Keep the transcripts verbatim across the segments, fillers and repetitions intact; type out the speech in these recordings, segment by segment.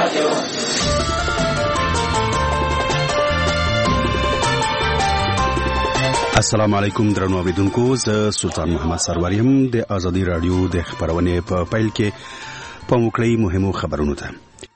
رادیو. السلام علیکم درنو اوریدونکو، زه سلطان محمد سرور یم. د ازادي رادیو د خبرونې په پیل کې په موکړی مهمو خبرونو ته.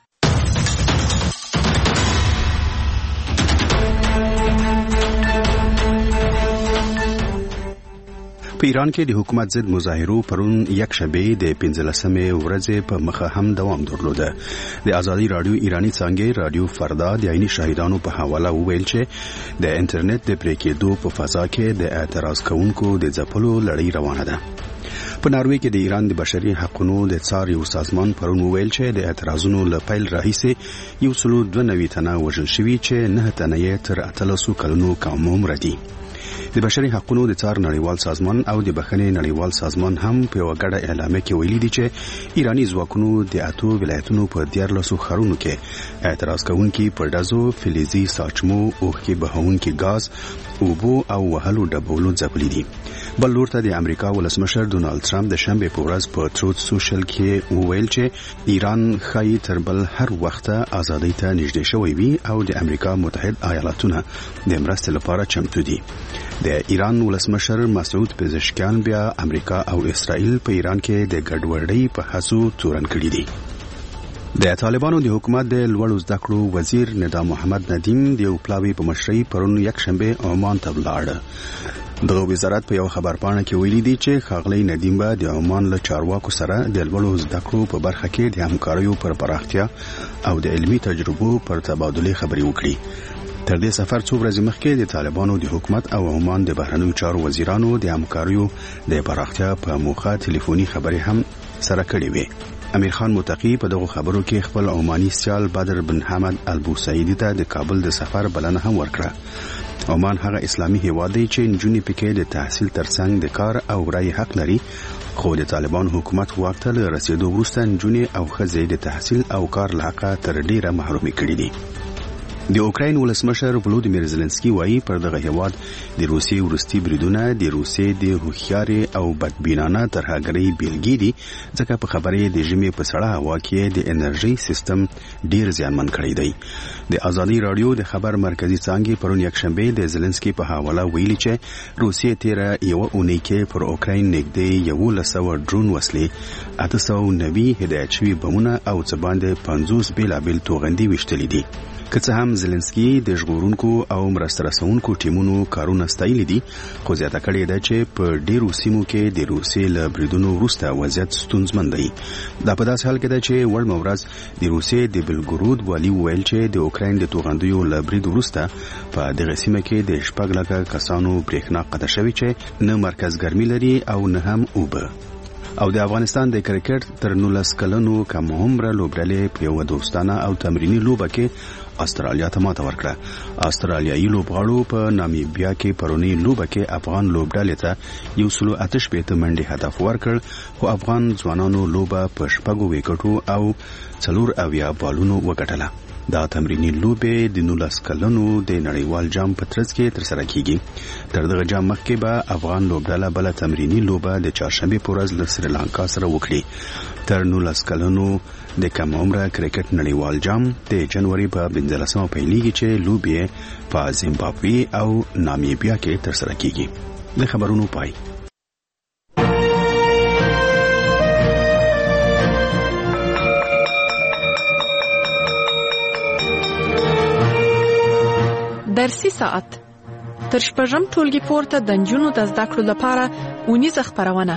په ایران کې د حکومت ضد مظاهرو پرون یک شنبه د پنځلسمې ورځې په مخه هم دوام درلوده. د ازادي رادیو ایرانی څنګه رادیو فردا د عیني شهیدانو په حواله وویل چې د انټرنیټ د پرې کېدو په فضا کې د اعتراض کوونکو د ځپلو لړۍ روانه ده. په ناروې کې د ایران د بشري حقوقو د څار یو سازمان پرون وویل چې د اعتراضونو له پیل راهیسې یو سلو دوه نوي تنه وژل شوي چې نه تنه یې تر اتلسو کلونو کم عمر دي. د بشري حقوقو د څار نړیوال سازمان او د بخښنې نړیوال سازمان هم په یو غړ اعلامیه کې ویلي دي چې ایرانی ځواکونو د اتو ولایتونو په دیارلسو ښارونو کې اعتراض کوونکي په ډزو، فلزي ساچمو، اوښکې بهونکي غاز، اوبو او وهلو ډبولو ځپلي دي. بل لور ته د امریکا ولسمشر ډونالد ټرمپ د شنبه په ورځ په تروت سوشل کې وویل چې ایران ښایي تر بل هر وخت ازادۍ ته نږدې شوی وي او د امریکا متحد ایالاتونه د مرستې لپاره چمتو دي. د ایران ولسمشر مسعود پزشکیان بیا امریکا او اسرائیل په ایران کې د ګډوډۍ په هڅو تورن کړي دي. د طالبانو د حکومت د لوړو زده کړو وزیر ندا محمد ندیم د یو پلاوي په مشرۍ پرون یک شنبه عمان ته ولاړ. دغه وزارت په یو خبرپاڼه کې ویلي دی چې ښاغلی ندیم به د عمان له چارواکو سره د لوړو زده کړو په برخه کې د همکاریو پر پراختیا او د علمي تجربو پر تبادله خبرې وکړي. تر دې سفر څو ورځې مخکې د طالبانو د حکومت او عمان د بهرنیو چارو وزیرانو د همکاریو د پراختیا په موخه ټلیفوني خبرې هم سره کړې وې. امیر خان متقی په دغه خبرو کې خپل عماني سیال بدر بن حمد البوسعیدی ته د کابل د سفر بلنه هم ورکړه. عمان هغه اسلامي هیواد دی چې نجونې پکې د تحصیل ترڅنګ د کار او رای حق لري، خو د طالبان حکومت واک ته رسیدو وروسته نجونې او ښځې د تحصیل او کار له حقه تر ډیره محرومې کړي دي. د اوکراین ولسمشر ولودیمیر زيلنسکي وایي پر دغه هیواد د روسیې ورستي بریدونه د روسیې د هوښیاري او بدبینانه ترهګرۍ بیلګې دي، ځکه په خبرې د ژمي په سړه هوا کې د انرژي سیستم ډیر زیانمن کړی دی. د ازادي رادیو د خبر مرکزی څنګه پرون یک شنبه د زيلنسکي په حواله ویلي چې روسیې تیره یو اونۍ کې پر اوکراین نږدې یو لسو ډرون وسلې، اته سوه نوي هدایت شوي بمونه او څه باندې پنځوس بیلابیل توغندي ویشتلي دي. که څه هم زيلنسکي د ژغورونکو او مرسته رسونکو ټیمونو کارونه ستایلي دي، خو زیاته کړې ده چې په ډیرو سیمو کې د روسیې له بریدونو وروسته وضعیت ستونزمن دی. دا په داسې حال کې ده چې وړمه ورځ د روسیې د بلګرود والي وویل چې د اوکراین د توغندیو له برید وروسته په دغه سیمه کې د شپږ لکه کسانو برېښنا قطع شوې چې نه مرکز ګرمي لري او نه هم اوبه. او د افغانستان د کرکټ تر نولس کلنو کم عمره لوبډلې په یو دوستانه او تمرینی لوبه کې استرالیا ته ماته ورکړه. استرالیایي لوبغاړو په نامیبیا کې پرونی لوبه کې افغان لوبډلې ته یو سلو آتش بیت منډي هدف ورکړ، خو افغان ځوانانو لوبه په شپږو وکټو او څلور اویا بالونو وګټله. دا تمرینی لوبه د نولس کلنو د نړیوال جام په ترڅ کې ترسره کیږي. تر دغه جام مخکې به افغان لوبډله بل تمرینی لوبه د چهارشنبه په ورځ له سریلانکا سره وکړي. تر نولس کلنو د کم عمره کرکټ نړیوال جام د جنوري په پنځلسمه پیلېږي چې لوبې په زیمبابوې او نامیبیا کې ترسره کیږي. د خبرونو پای. درسي ساعت تر شپږم ټولګي پورته د نجونو د زده کړو لپاره اونیزه خپرونه.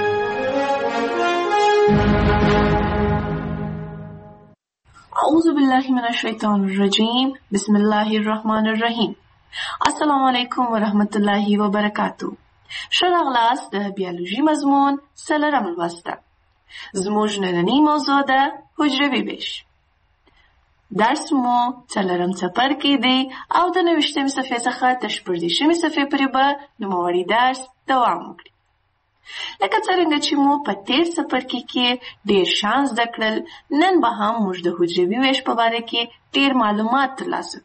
اعوذ بالله من الشیطان الرجیم، بسم الله الرحمن الرحیم. السلام علیکم ورحمت الله وبرکاتو. ښه راغلاست د بیولوژي مضمون څلورم لوست ته. زموږ نننۍ موضوع ده حجروي ویش. درس مو څلورم څپرکی دی او د نویشتمې صفحې څخه تر شپږدېرشمې صفحې پورې به نوموړی درس دوام وکړي. لکه څرنګه چې مو په تیر څپرکي کې ډېر شان زده کړل، نن به هم موږ د حجروي ویش په باره کې ډېر معلومات ترلاسه کړو.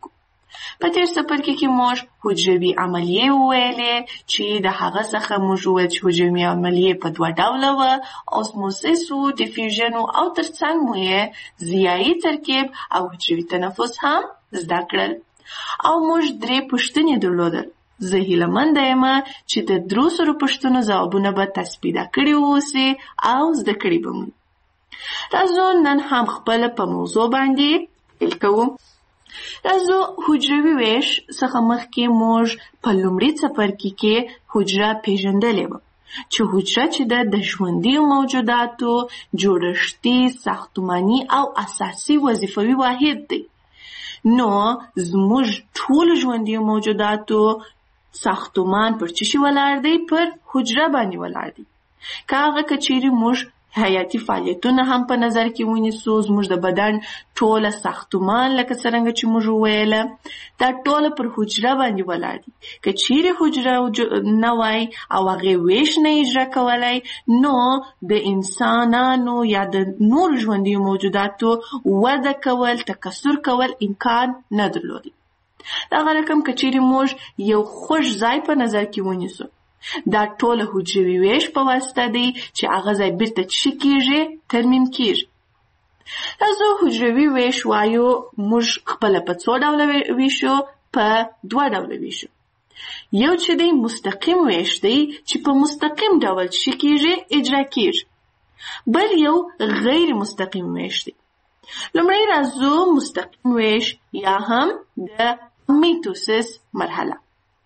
په تیر څپرکي کې موږ حجروي عملیې وویلې چې د هغه څخه موږ وویل چې حجروي عملیې په دوه ډوله وه، اوسموسیس و، ډیفیوژن و، او ترڅنګ مو یې ضیایي ترکیب او حجروي تنفس هم زده کړل. او موږ درې پوښتنې درلودل. زه هیله منده یم چې د درو سرو پوښتنو ځوابونه به تاسو پیدا کړي واوسئ او زده کړي به مو. راځو نن هم خپله په موضوع باندې پیل کوو. راځو حجروي ویش څخه مخکې موږ په لومړي څپرکي کې حجره پیژندلې وه چې حجره چې ده د ژوندیو موجوداتو جوړښتي، ساختماني او اساسي وظیفوي واحد دی. نو زموږ ټول ژوندیو موجوداتو ساختمان پر څه شي ولاړ دی؟ پر حجره باندې ولاړ دی. که هغه که چیرې موږ حیاتي فعالیتونه هم په نظر کې ونیسو، زموږ د بدن ټوله ساختمان لکه څرنګه چې موږ وویله دا ټوله پر حجره باندې ولاړ دي. که چیرې حجره نه وای او هغې ویش نه اجرا کولی، نو د انسانانو یا د نور ژوندیو موجوداتو وده کول، تکثر کول امکان نه درلودی. دغه رقم که چیرې موږ یو خوږ ځای په نظر کې ونیسو، دا ټوله حجروي ویش په واسطه دی چې هغه ځای بیرته څه کېږي؟ ترمیم کېږي. راځو حجروي ویش وایو موږ خپله په څو ډوله ویشو؟ په دوه ډوله ویشو. یو چې دی مستقیم ویش دی چې په مستقیم ډول څه کېږي؟ اجرا کېږي. بل یو غیر مستقیم ویش دی. لومړی راځو مستقیم ویش یا هم د میتوسیس مرحله.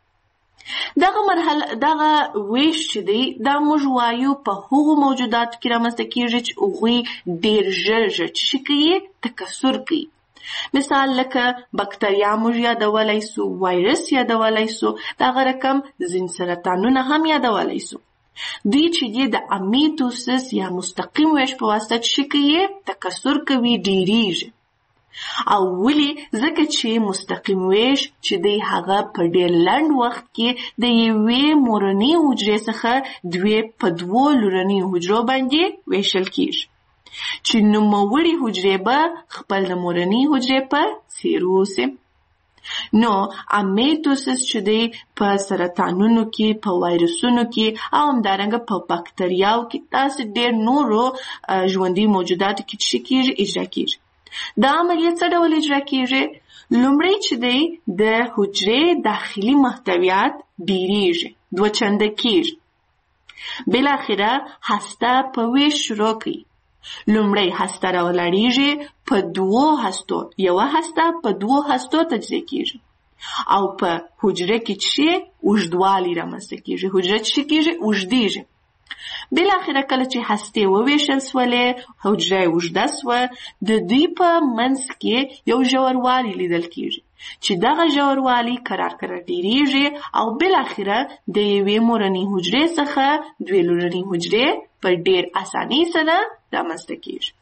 دغه مرحله دغه ویش چې دی دا موږ وایو په هغو موجوداتو کې رامنځته کېږي چې هغوی ډېر ژر ژر څه کوي؟ تکثر کوي. مثال لکه بکتریا موږ یادولی سو، وایرس یادولی سو، دغه رقم ځینې سرطانونه هم یادولی سو. دوی چې دی د امیتوسیس یا مستقیم ویش په واسطه څه کوي؟ تکثر کوي، ډېریږي. او ولی؟ ځکه چې مستقیم ویش چې دی هغه په ډېر لنډ وخت کې د یوې مورنۍ حجرې څخه دوی په دوو لورنیو حجرو باندې ویشل کېږي چې نوموړې حجرې به خپل د مورنۍ حجرې په څېر اوسي. نو امیتوسیس چې دی په سرطانونو کې، په وایرسونو کې او همدارنګه په بکتریاو کې، داسې ډېر نورو ژوندي موجوداتو کې څه کېږي؟ اجرا کېږي. دا عملیه څه ډول اجرا کېږي؟ لومړی چې دی د حجرې داخلي محتویات ډېریږي، دوه چنده کېږي. بالاخره هسته په ویش شروع کوي. لومړی هسته راولاړېږي په دوو هستو، یوه هسته په دوو هستو تجزیه کېږي او په حجره کې چې اوږدوالی رامنځته کېږي، حجره چې کېږي؟ اوږدېږي. بالاخره کله چې هستې وویشل سولې، حجره اوږده سوه، د دوی په منځ کې یو ژوروالی لیدل کېږي چې دغه ژوروالی کرار کرار ډېریږي او بالاخره د یوې مورنۍ حجرې څخه دوې لورنۍ حجرې په ډېر اسانۍ سره رامنځته کېږي.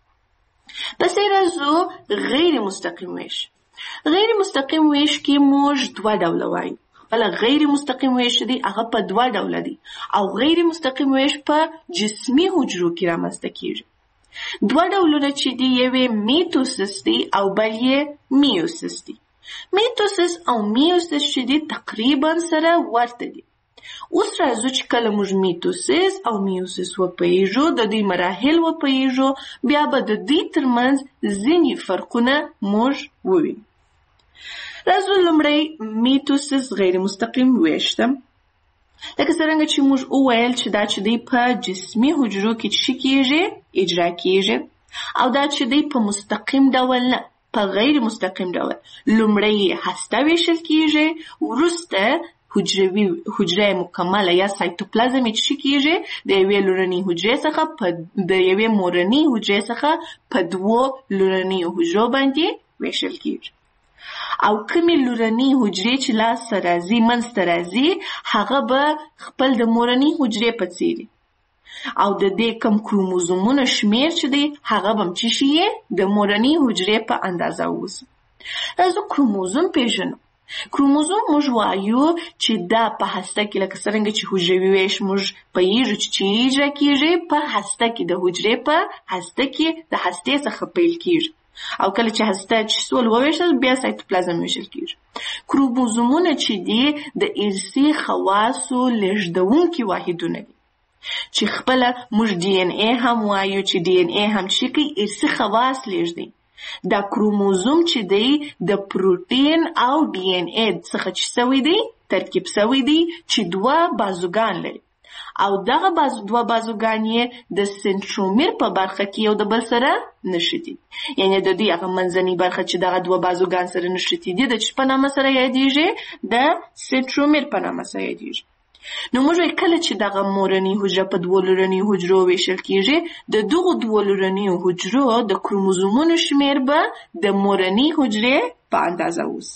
پسې راځو غیر مستقیم ویش. غیر مستقیم ویش کې موږ دوه ډوله وایو. بله غیر مستقیم ویش دی هغه په دوه ډوله دی او غیر مستقیم ویش په جسمي حجرو کې رامنځته کېږي. دوه ډولونه چې دی یوې میتوسیس دی او بل یې میوسیس دی. میتوسیس او میوسیس چې دی تقریبا سره ورته دي. اوس راځو چې کله موږ میتوسیس او میوسیس وپوهیږو، د دوی مراحل وپوهیږو، بیا به د دوی ترمنځ ځینې فرقونه موږ ووینو. راځو لومړی میتوسیس غیر مستقیم ویش ته. لکه څرنګه چې موږ وویل چې دا چې دی په جسمي حجرو کې څه کېږي؟ اجرا کېږي. او دا چې دی په مستقیم ډول نه، په غیر مستقیم ډول. لومړی هسته ویشل کېږي، وروسته حجروي حجره مکمله یا سایتوپلازم چې څه کېږي؟ د یوې لورنۍ حجرې څخه په د یوې مورنۍ حجرې څخه په دوو لورنیو حجرو باندې ویشل کېږي. او کومې لورنۍ حجرې چې لاسته راځي، منځته راځي، هغه به خپل د مورنۍ حجرې په څېر او د دې کم کروموزومونو شمېر چې دی هغه به هم څه شي؟ د مورنۍ حجرې په اندازه اوسي. راځو کروموزوم پېژنو. کروموزوم موږ وایو چې دا په هسته کې لکه څرنګه چې حجروي ویش موږ پوهیږو چې چیرې اجرا کېږي، په هسته کې د حجرې په هسته کې د هستې څخه پیل کېږي او کله چې هسته چې سول وویشل بیا سایتوپلازم ویشل کېږي. کروموزومونه چې دي د ارثي خواصو لېږدونکي واحدونه دي چې خپله موږ ډي ان اے هم وایو چې ډي ان اے هم چې کوي ارثي خواص لېږدوي. دا کروموزوم چې دی د پروټین او ډي ان اے څخه چې سوی دی ترکیب سوی دی چې دوه بازوګان لري او دغه باز دوه بازوګان یې د سنترومیر په برخه کې یو د بل سره نښتي، یعنی د دې هغه منځنۍ برخه چې دغه دوه بازوګان سره نښتي دي د چی په نامه سره یادیږي؟ د سنترومیر په نامه سره یادیږي. نو موږ کله چې دغه مورنۍ حجره په دوه لورنۍ حجرو ویشل کیږي د دغه دوه لورنۍ حجرو د کروموزومونو شمیر به د مورنۍ حجرې په اندازه اوسي.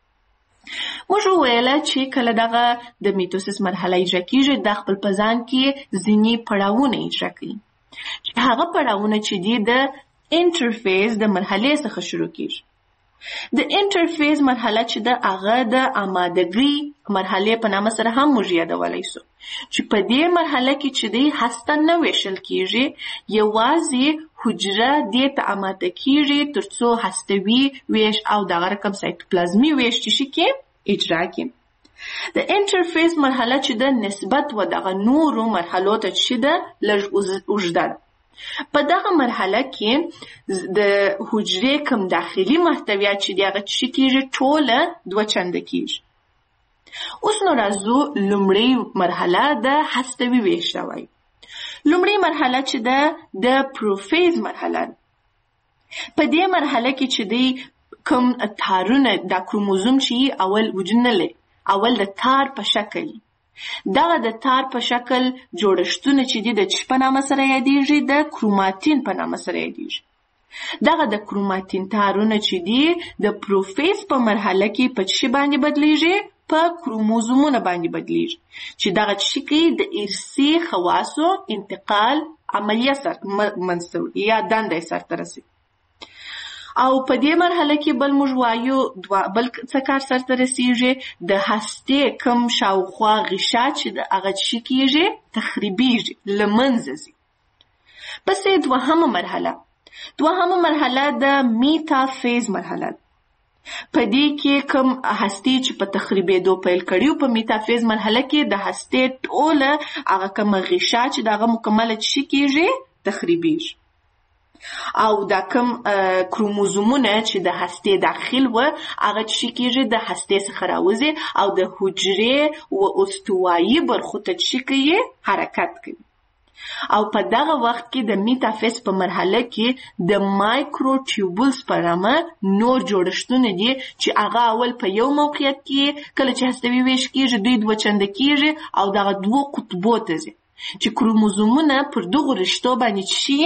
موږ وویل چې کله دغه د میتوسیس مرحله اجرا کیږي د خپل په ځان کې ځینې پړاوونه اجرا کوي چې هغه پړاوونه چې دي د انټرفیس د مرحلې څخه شروع کیږي. د انټرفیس مرحله چې د هغه د آمادګۍ مرحلې په نامه سره هم موږ یادولی سو چې په دې مرحله کې چې دی هسته نه ویشل کیږي، یوازې حجره دې ته آماده کیږي ترڅو هستوي ویش او دغه رقم سایتوپلازمي ویش چې شي کې اجرا کړي. د انټرفیس مرحله چې د نسبت و دغه نورو مرحلو ته چې ده لږ اوږده ده. په دغه مرحله کې د حجرې کم داخلي محتویات چې دی هغه چې کیږي ټوله دوه چنده کیږي. اوس نو راځو لومړۍ مرحله د هستوي ویش ته وایي. لومړۍ مرحله چې ده د پروفیز مرحله ده. په دې مرحله کې چې دی کم تارونه دا کروموزوم چې اول وجود نه لري، اول د تار په شکل دغه د تار په شکل جوړښتونه چې دي د چی په نامه سره یادیږي؟ د کروماتین په نامه سره یادیږي. دغه د کروماتین تارونه چې دي د پروفیز په مرحله کې په چی باندې بدلیږي؟ په کروموزومونه باندې بدلیږي چې دغه چی کوي د ارثي خواصو انتقال عملیه سر منځته یا دنده سرته رسوي. او په دې مرحله کې بل موږ وایو بل څه کار سرته رسیږي؟ د هستې کم شاوخوا غشا چې د هغه شي کیږي تخریبیږي، له منځه ځي. پسې دوهمه مرحله دوهمه مرحله د میتافیز مرحله ده. په دې کې کم هستې چې په تخریبېدو پیل کړي په میتافیز مرحله کې د هستې ټوله هغه کم غشا چې د هغه مکمله شي کیږي تخریبیږي. او دا کم کروموزومونه چې د هستې داخل و هغه چې کیږي د هستې څخه راوځي او د حجرې و استوایي برخو ته چې کوي حرکت کوي. او په دغه وخت کې د میتافیز په مرحله کې د مایکروټیوبولز په نامه نور جوړښتونه دي چې هغه اول په یو موقعیت کې کله چې هستوي ویش کیږي دوی دوه چنده کیږي او دغه دوه قطبو ته ځي چې کروموزومونه پر دغه رشتو باندې شي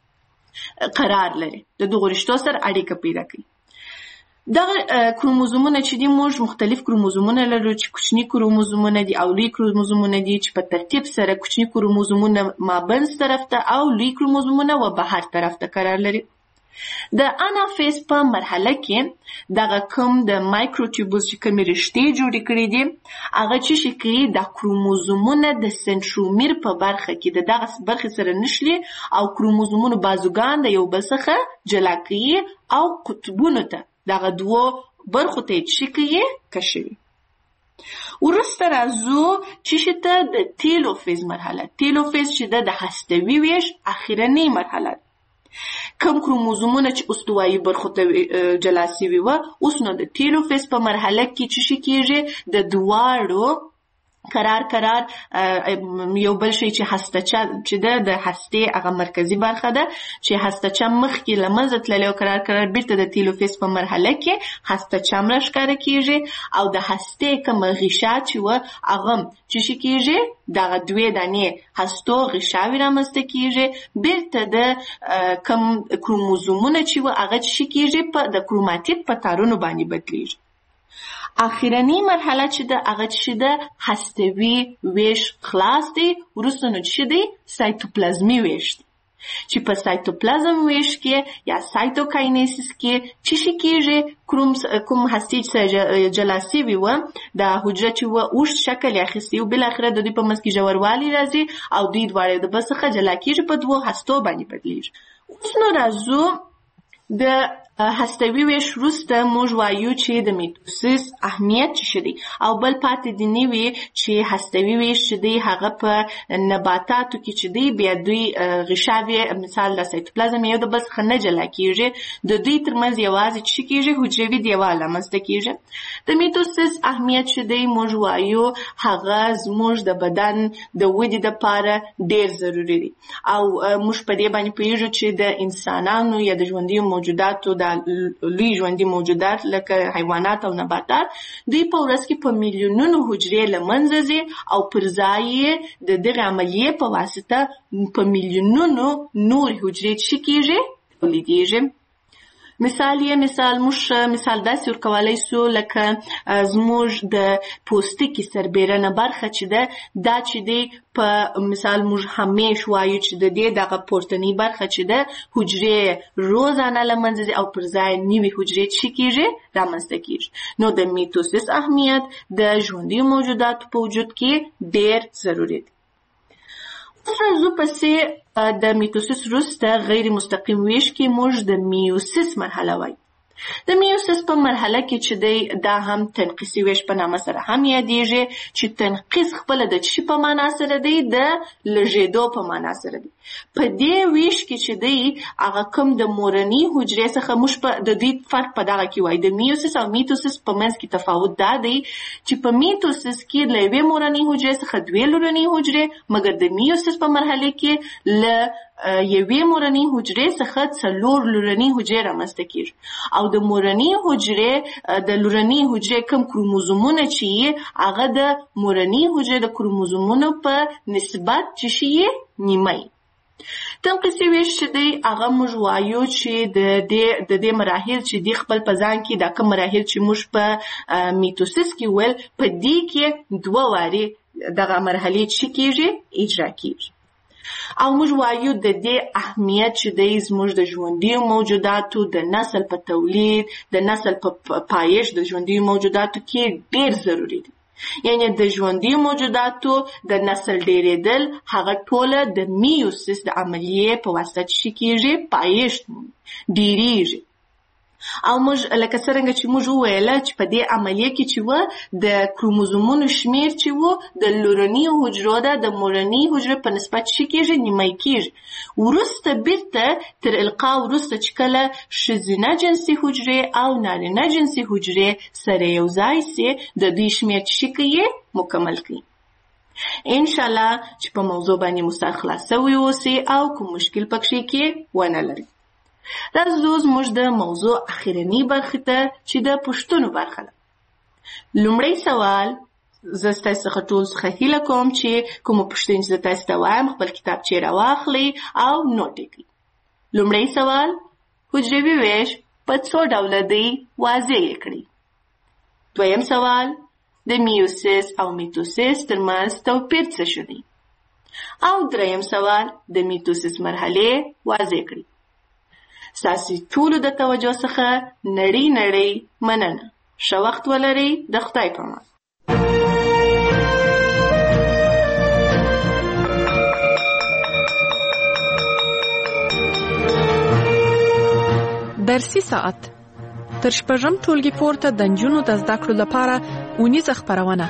قرار لري، د دغه رشتو سره اړیکه پیدا کوي. دغه کروموزومونه چې دي موږ مختلف کروموزومونه لرو چې کوچني کروموزومونه دي او لوی کروموزومونه دي چې په ترتیب سره کوچني کروموزومونه مابینځ طرف ته او لوی کروموزومونه و بهر طرف ته قرار لري. د انافیز په مرحله کې دغه کوم د مایکروټیوبولز چې کومې رشتې جوړې کړي دي هغه چې شي کوي د کروموزومونه د سنترومیر په برخه کې د دغه برخې سره نښلي او کروموزومونو بازوګان د یو بل څخه جلا کوي او قطبونو ته دغه دوه برخو ته چې کوي کشوي. وروسته راځو چې شته د تیلوفیز مرحله. تیلوفیز چې د هستوي ویش اخرنۍ مرحله ده. کم کروموزومونه چې استوایي برخو ته جلا سوي وه اوس نو د تیلوفیز په مرحله کې چې شي کیږي د دواړو قرار قرار یو بل شي چې هستچه چې د هستې هغه مرکزی برخه ده چې هستچه مخکې له منځه تللی او قرار قرار بیرته د تیلوفیز په مرحله کې هستچه هم راښکاره کیږي او د هستې کومه غشا چې وه هغه چې شي کیږي دغه دوې دانې هستو غشاوې رامنځته کیږي بیرته د کم کروموزومونه چې وه هغه چې شي کیږي د کروماتید په تارونو باندې بدلیږي. اخرنۍ مرحله چې ده هغه چې ده هستوي ویش خلاص دی. وروسته نو چې دی سایتوپلازمي ویش دی چې په سایتوپلازم ویش کې یا سایتوکاینیسیس کې چې شي کیږي کوم هستې چې جلا سوي وه د حجره چې وه اوږد شکل یې اخیستی و بالاخره د دوی په منځ کې ژوروالی راځي او دوی دواړه د بل څخه جلا کیږي په دوو هستو باندې بدلیږي. اوس نو راځو د هستوي ویش وروسته موږ وایو چې د میتوسیس اهمیت څه دی او بل پاتې دی نوي چې هستوي ویش چې دی هغه په نباتاتو کې چې دی بیا دوی غشاوې مثال د سایتوپلازم یو د بل څخه نه جلا کیږي د دوی ترمنځ یوازې څه کیږي حجروي دیوال رامنځته کیږي د میتوسیس اهمیت چې دی موږ وایو هغه زموږ د بدن د ودې لپاره ډیر ضروری دی او موږ په دې باندې پوهیږو چې د انسانانو یا د ژوندي موجوداتو د لوی ژوندي موجودات لکه حیوانات او نباتات دوی په ورځ کې په میلیونونو حجرې له منځه ځي او پر ځای د دغه عملیې په واسطه په میلیونونو نور حجرې چې کېږي تولیدېږي. مثال یې مثال موږ مثال داسې ورکولی سو لکه زموږ د پوستکي سربیرنه برخه چې ده دا چې دی په مثال موږ همیش وایو چې د دې دغه پورتنۍ برخه چې ده حجرې روزانه له منځه ځي او پر ځای نوي حجرې چې کېږي رامنځته کېږي. نو د میتوسیس اهمیت د ژوندي موجوداتو په وجود کې ډېر ضروري دی. راځو پسې د میتوسیس وروسته غیر مستقیم ویش کې موږ د میوسیس مرحله وایو. د میوسیس په مرحله کې چې دی دا هم تنقیصي ویش په نامه سره هم یادېږي چې تنقیص خپله د څه په معنا سره دی د لږېدو په معنا سره دی. په دې ویش کې چې دی هغه کوم د مورنۍ حجرې څخه موږ په د دې فرق په دغه کې وایو د میوسیس او میتوسیس په منځ کې تفاوت دا دی چې په میتوسیس کې له یوې مورنۍ حجرې څخه دوې لورنۍ حجرې مګر د میوسیس په مرحله کې له یوې مورنۍ حجرې څخه څلور لورنۍ حجرې رامنځته کېږي او د مورنۍ حجرې د لورنۍ حجرې کوم کروموزومونه چې یې هغه د مورنۍ حجرې د کروموزومونو په نسبت چې شي نیمه یي. تنقیصي ویش چې دی هغه موږ وایو چې د دې د دې مراحل چې دی خپل په ځان کې دا کوم مراحل چې موږ په میتوسیس کې ویل په دې کې دوه وارې دغه مرحلې چې کېږي اجرا کېږي او موږ وایو د دې اهمیت چې دی زموږ د ژوندي موجوداتو د نسل په تولید د نسل په پایښت د ژوندي موجوداتو کې ډېر ضروري دی. یعنی د ژوندي موجوداتو د نسل ډېرېدل هغه ټوله د میوسیس د عملیې په واسطه چې کېږي پایښت ډېرېږي او موږ لکه څرنګه چې موږ وویله چې په دې عملیه کې چې وه د کروموزومونو شمیر چې وو د لورنۍ حجرو ده د مورنۍ حجرې په نسبت چې کېږي نیمه کېږي. وروسته بیرته تر القا وروسته چې کله ښځینه جنسي حجرې او نارینه جنسي حجرې سره یو ځای سي د دوی شمیر چې کوي مکمل کوي. انشاءالله چې په موضوع باندې مو سر خلاص سوی اوسي او کوم مشکل پکښې کې ونه لري. راځو زموږ د موضوع اخرنۍ برخې ته چې د پوښتنو برخه ده. لومړی سوال زه ستاسو څخه ټول څخه هیله کوم چې کومه پوښتنه چې زه تاسو ته وایم خپل کتابچې راواخلئ او نوټ یې کړئ. لومړی سوال حجروي ویش په څو ډوله دی واضح یې کړئ. دویم سوال د میوسیس او میتوسیس ترمنځ توپیر څه شو دی او دریم سوال د میتوسیس مرحلې واضح کړئ. ستاسو ټولو د توجه څخه نړۍ نړۍ مننه. ښه وخت ولرئ. د خدای په امان. درسي ساعت تر شپږم ټولګي پورته د نجونو د زده کړو لپاره اونیزه خپرونه.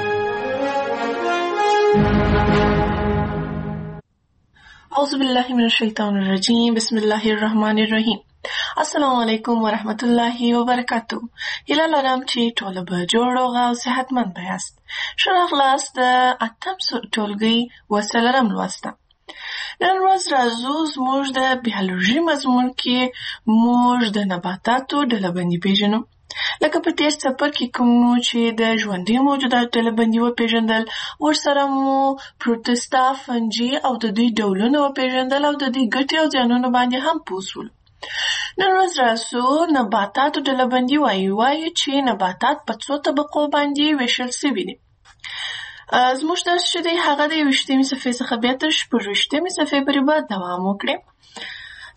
اعوذ بالله من الشیطان الرجیم. بسم الله الرحمن الرحیم. السلام علیکم ورحمت الله وبرکاتو. هیله لرم چې ټول به جوړ او صحتمند یاست. ښه راغلاست د اتم ټولګي وسلرم لوسته. نن ورځ راځو زموږ د بیولوژي مضمون کې موږ د نباتاتو ډلبندي پیژنو. لکه په تیر څپر کې کوم چې د ژوندي موجوداتو ډلبندي وپیژندل، ورسره مو پروټستا، فنجي او د دوی ډولونه وپیژندل او د دوی ګټې او زیانونو باندې هم پوه شولو. نن ورځ راځو نباتاتو ډلبندي وایو وایو چې نباتات په څو طبقو باندې ویشل شوي دي. زموږ درس چې دی هغه د یویشتمې صفحې څخه بیا تر شپږویشتمې صفحې پورې به دوام وکړي.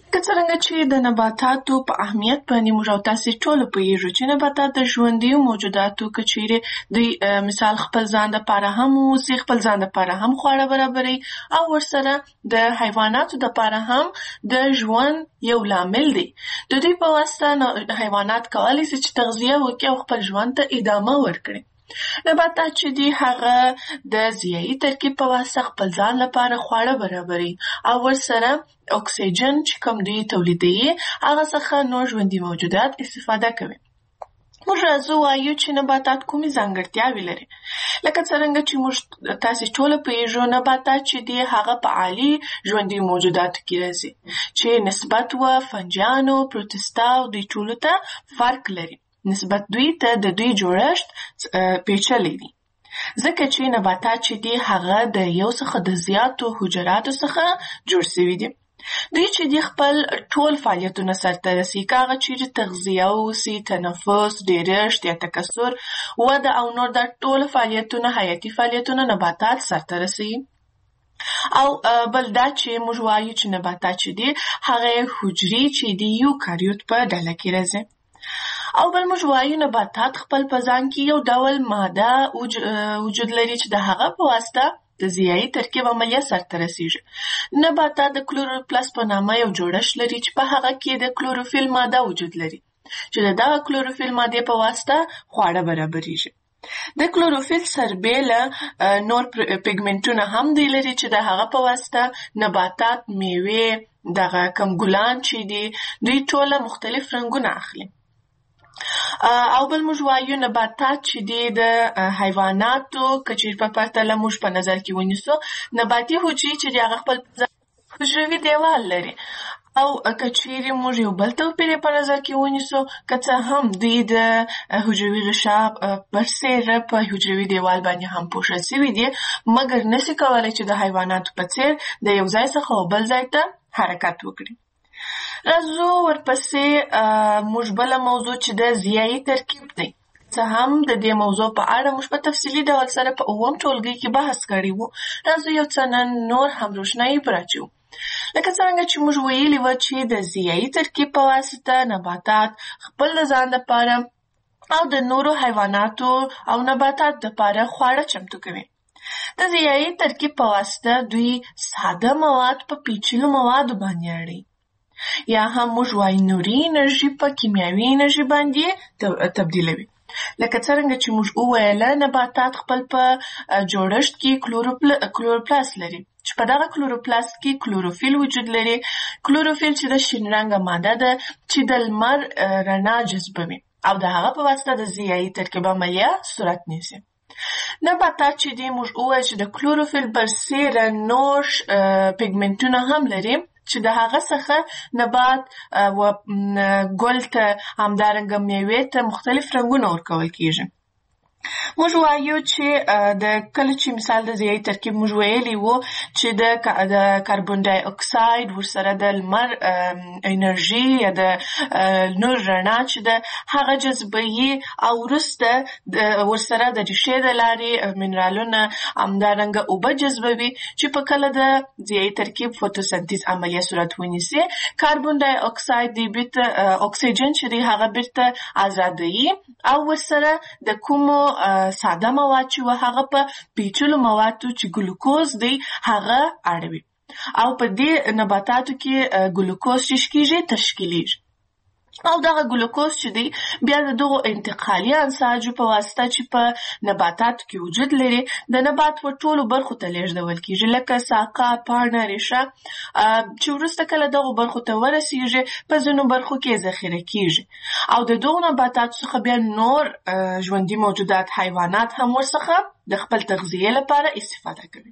که څرنګه چې د نباتاتو په اهمیت باندې موږ او تاسې ټول پوهیږو چې نباتات د ژوندیو موجوداتو که چیرې دوی مثال خپل ځان دپاره هم اوسي، خپل ځان دپاره هم خواړه برابروي او ورسره د حیواناتو دپاره هم د ژوند یو لامل دی. د دوی په واسطه حیوانات کولی شي چې تغذیه وکړي او خپل ژوند ته ادامه ورکړي. نباتات چې دي هغه د ضیایي ترکیب په واسطه خپل ځان لپاره خواړه برابروي او ورسره اکسیجن چې کوم دوی تولیدوي هغه څخه نور ژوندي موجودات استفاده کوي. موږ راځو وایو چې نباتات کومې ځانګړتیاوې لري. لکه څرنګه چې موږ تاسې ټوله پوهیږو نباتات چې دي هغه په عالي ژوندي موجوداتو کې راځي چې نسبت و فنجانو، پروتستا او دوی ټولو ته فرق لري. نسبت دوی ته د دوی جوړښت پیچلی دی ځکه چې نباتات چې دي هغه د یو څخه د زیاتو حجراتو څخه جوړ شوي دي. دوی چې دي خپل ټول فعالیتونه سرته رسي، که هغه چیرې تغذیه اوسي، تنفس، ډیرښت یا تکثر، وده او نور دا ټول فعالیتونه حیاتي فعالیتونه نباتات سرته رسي. او بل دا چې موږ وایو چې نباتات چې دي هغه حجرې چې دي یوکاریوت په ډله کې راځي. او بل موږ وایو نباتات خپل په ځان کې یو ډول ماده وجود لري چې د هغه په واسطه د ضیایي ترکیب عملیه سرته رسیږي. نباتات د کلوروپلاست په نامه یو جوړښت لري چې په هغه کې د کلوروفیل ماده وجود لري چې د دغه کلوروفیل مادې په واسطه خواړه برابریږي. د کلوروفیل سربیله نور پیګمنټونه هم دی لري چې د هغه په واسطه نباتات، میوې، دغه کم ګلان چې دي دوی ټوله مختلف رنګونه اخلي. او بل موږ وایو نباتات چې دي د حیواناتو که چیرې په پرتله موږ په نظر کې ونیسو نباتي حجرې چې دي هغه خپل حجروي دیوال لري. او که چیرې موږ یو بل توپیر په نظر کې ونیسو که څه هم دوی د حجروي غشا برسېره په حجروي دیوال باندې هم پوښل شوي دي مګر نشي کولی چې د حیواناتو په څېر د یو ځای څخه بل ځای ته حرکت وکړي. راځو ورپسې موږ بله موضوع چې د ضیایي ترکیب دی. څه هم د دې موضوع په اړه موږ په تفصیلي ډول سره په اووم ټولګي کې بحث کړی وو. راځو یو څه نن نور هم روښنایي پرې اچوو. لکه څرنګه چې موږ ویلي وو چې د ضیایي ترکیب په واسطه نباتات خپل د ځان دپاره او د نورو حیواناتو او نباتات دپاره خواړه چمتو کوي. د ضیایي ترکیب په واسطه دوی ساده مواد په پیچلو موادو باندې اړوي یا هم موږ وایو نوري انرژي په کیمیاوي انرژي باندې تبدیلوي. لکه څرنګه چې موږ وویله نباتات خپل په جوړښت کې کلوروپلاست لري چې په دغه کلوروپلاست کې کلوروفیل وجود لري. کلوروفیل چې د شین رنګه ماده ده چې د لمر رڼا جذبوي او د هغه په واسطه د ضیایي ترکیب عملیه صورت نیسي. نباتات چې دي موږ وویل چې د کلوروفیل برسېره نور پیګمنټونه هم لري چې د هغه څخه نبات و ګل ته همدارنګه میوې ته مختلف رنګونه ورکول کیږي. موږ وایو چې د کله چې مثال د ضیایي ترکیب موږ ویلي وو چې د د کاربن ډای اکساید ورسره د لمر انرژي یا د نور رڼا چې ده هغه جذبوي او وروسته ورسره د ریښې د لارې منرالونه همدارنګه اوبه جذبوي چې په کله د ضیایي ترکیب فوتوسنتیز عملیه صورت ونیسي. کاربن ډای اکساید دی بیرته اکسیجن چې دی هغه بیرته ازادوي او ورسره د کومو ساده مواد چې و هغه په پیچلو موادو چې ګلوکوز دی هغه اړوي او په دې نباتاتو کې ګلوکوز چې کیږي تشکیلیږي او دغه ګلوکوز چې دی بیا د دغو انتقالي انساجو په واسطه چې په نباتاتو کې وجود لري د نبات په ټولو برخو ته لیږدول کیږي لکه ساقه، پاڼه، ریښه چې وروسته کله دغو برخو ته ورسیږي په ځینو برخو کې ذخیره کیږي او د دغو نباتاتو څخه بیا نور ژوندي موجودات حیوانات هم ورڅخه د خپل تغذیې لپاره استفاده کوي.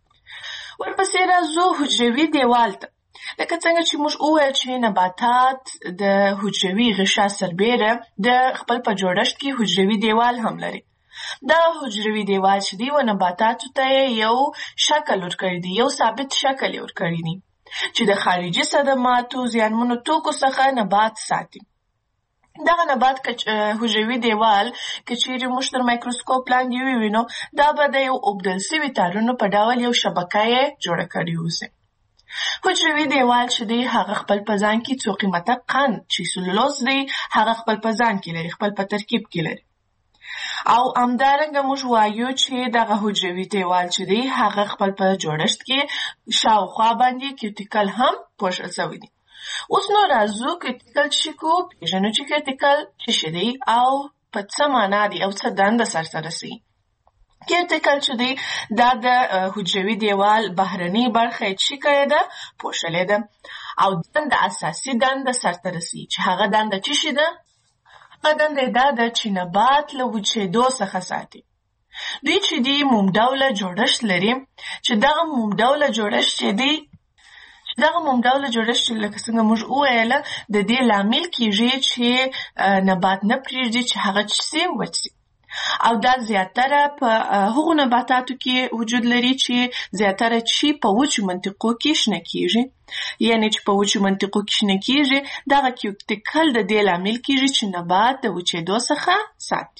ورپسې راځو حجروي دیوال ته. لکه څنګه چې موږ وویل چې نباتات د حجروي غشا سربیره د خپل په جوړښت کې حجروي دیوال هم لري. دا حجروي دیوال چې دی و نباتاتو ته یو شکل ورکړی دی، یو ثابت شکل یې ورکړی دی چې د خارجي صدماتو زیانمنو توکو څخه نبات ساتي. دغه نبات حجروي دیوال که چیرې موږ تر مایکروسکوپ لاندې ووینو دا به د یو اوبدل سوي تارونو په ډول یو شبکه یې جوړه کړې اوسي. حجروي دیوال چې دی هغه خپل په ځان کې څو قیمته قند چې سلولوز دی هغه خپل په ځان کې لري، خپل په ترکیب کې لري. او همدارنګه موږ وایو چې دغه حجروي دیوال چې دی هغه خپل په جوړښت کې شاوخوا باندې کیوټیکل هم پوښل شوی دی. اوس نو راځو کیوټیکل چې کو پیژنو چې کیوټیکل څه دی او په څه معنا دی او څه دنده سرته رسي. کیوټیکل چې دی دا د حجروي دیوال بهرنۍ برخه چې کړه ده پوښلې ده او دنده اساسي دنده سرته رسي چې هغه دنده چې شي ده هغه دنده دا ده چې نبات له وچېدو څخه ساتي. دوی چې دی موم ډوله جوړښت لري چې دغه موم ډوله جوړښت چې دی دغه موم ډوله جوړښت لکه څنګه موږ وویله د دې لامل کیږي چې نبات نه پرېږدي چې هغه چې سي وچ سي. او دا زیاتره په هغو نباتاتو کې وجود لري چې زیاتره چې په وچو منطقو کې شنه کیږي، یعنی چې په وچو منطقو کې شنه کیږي دغه کیوټیکل د دې لامل کیږي چې نبات د وچېدو څخه ساتي.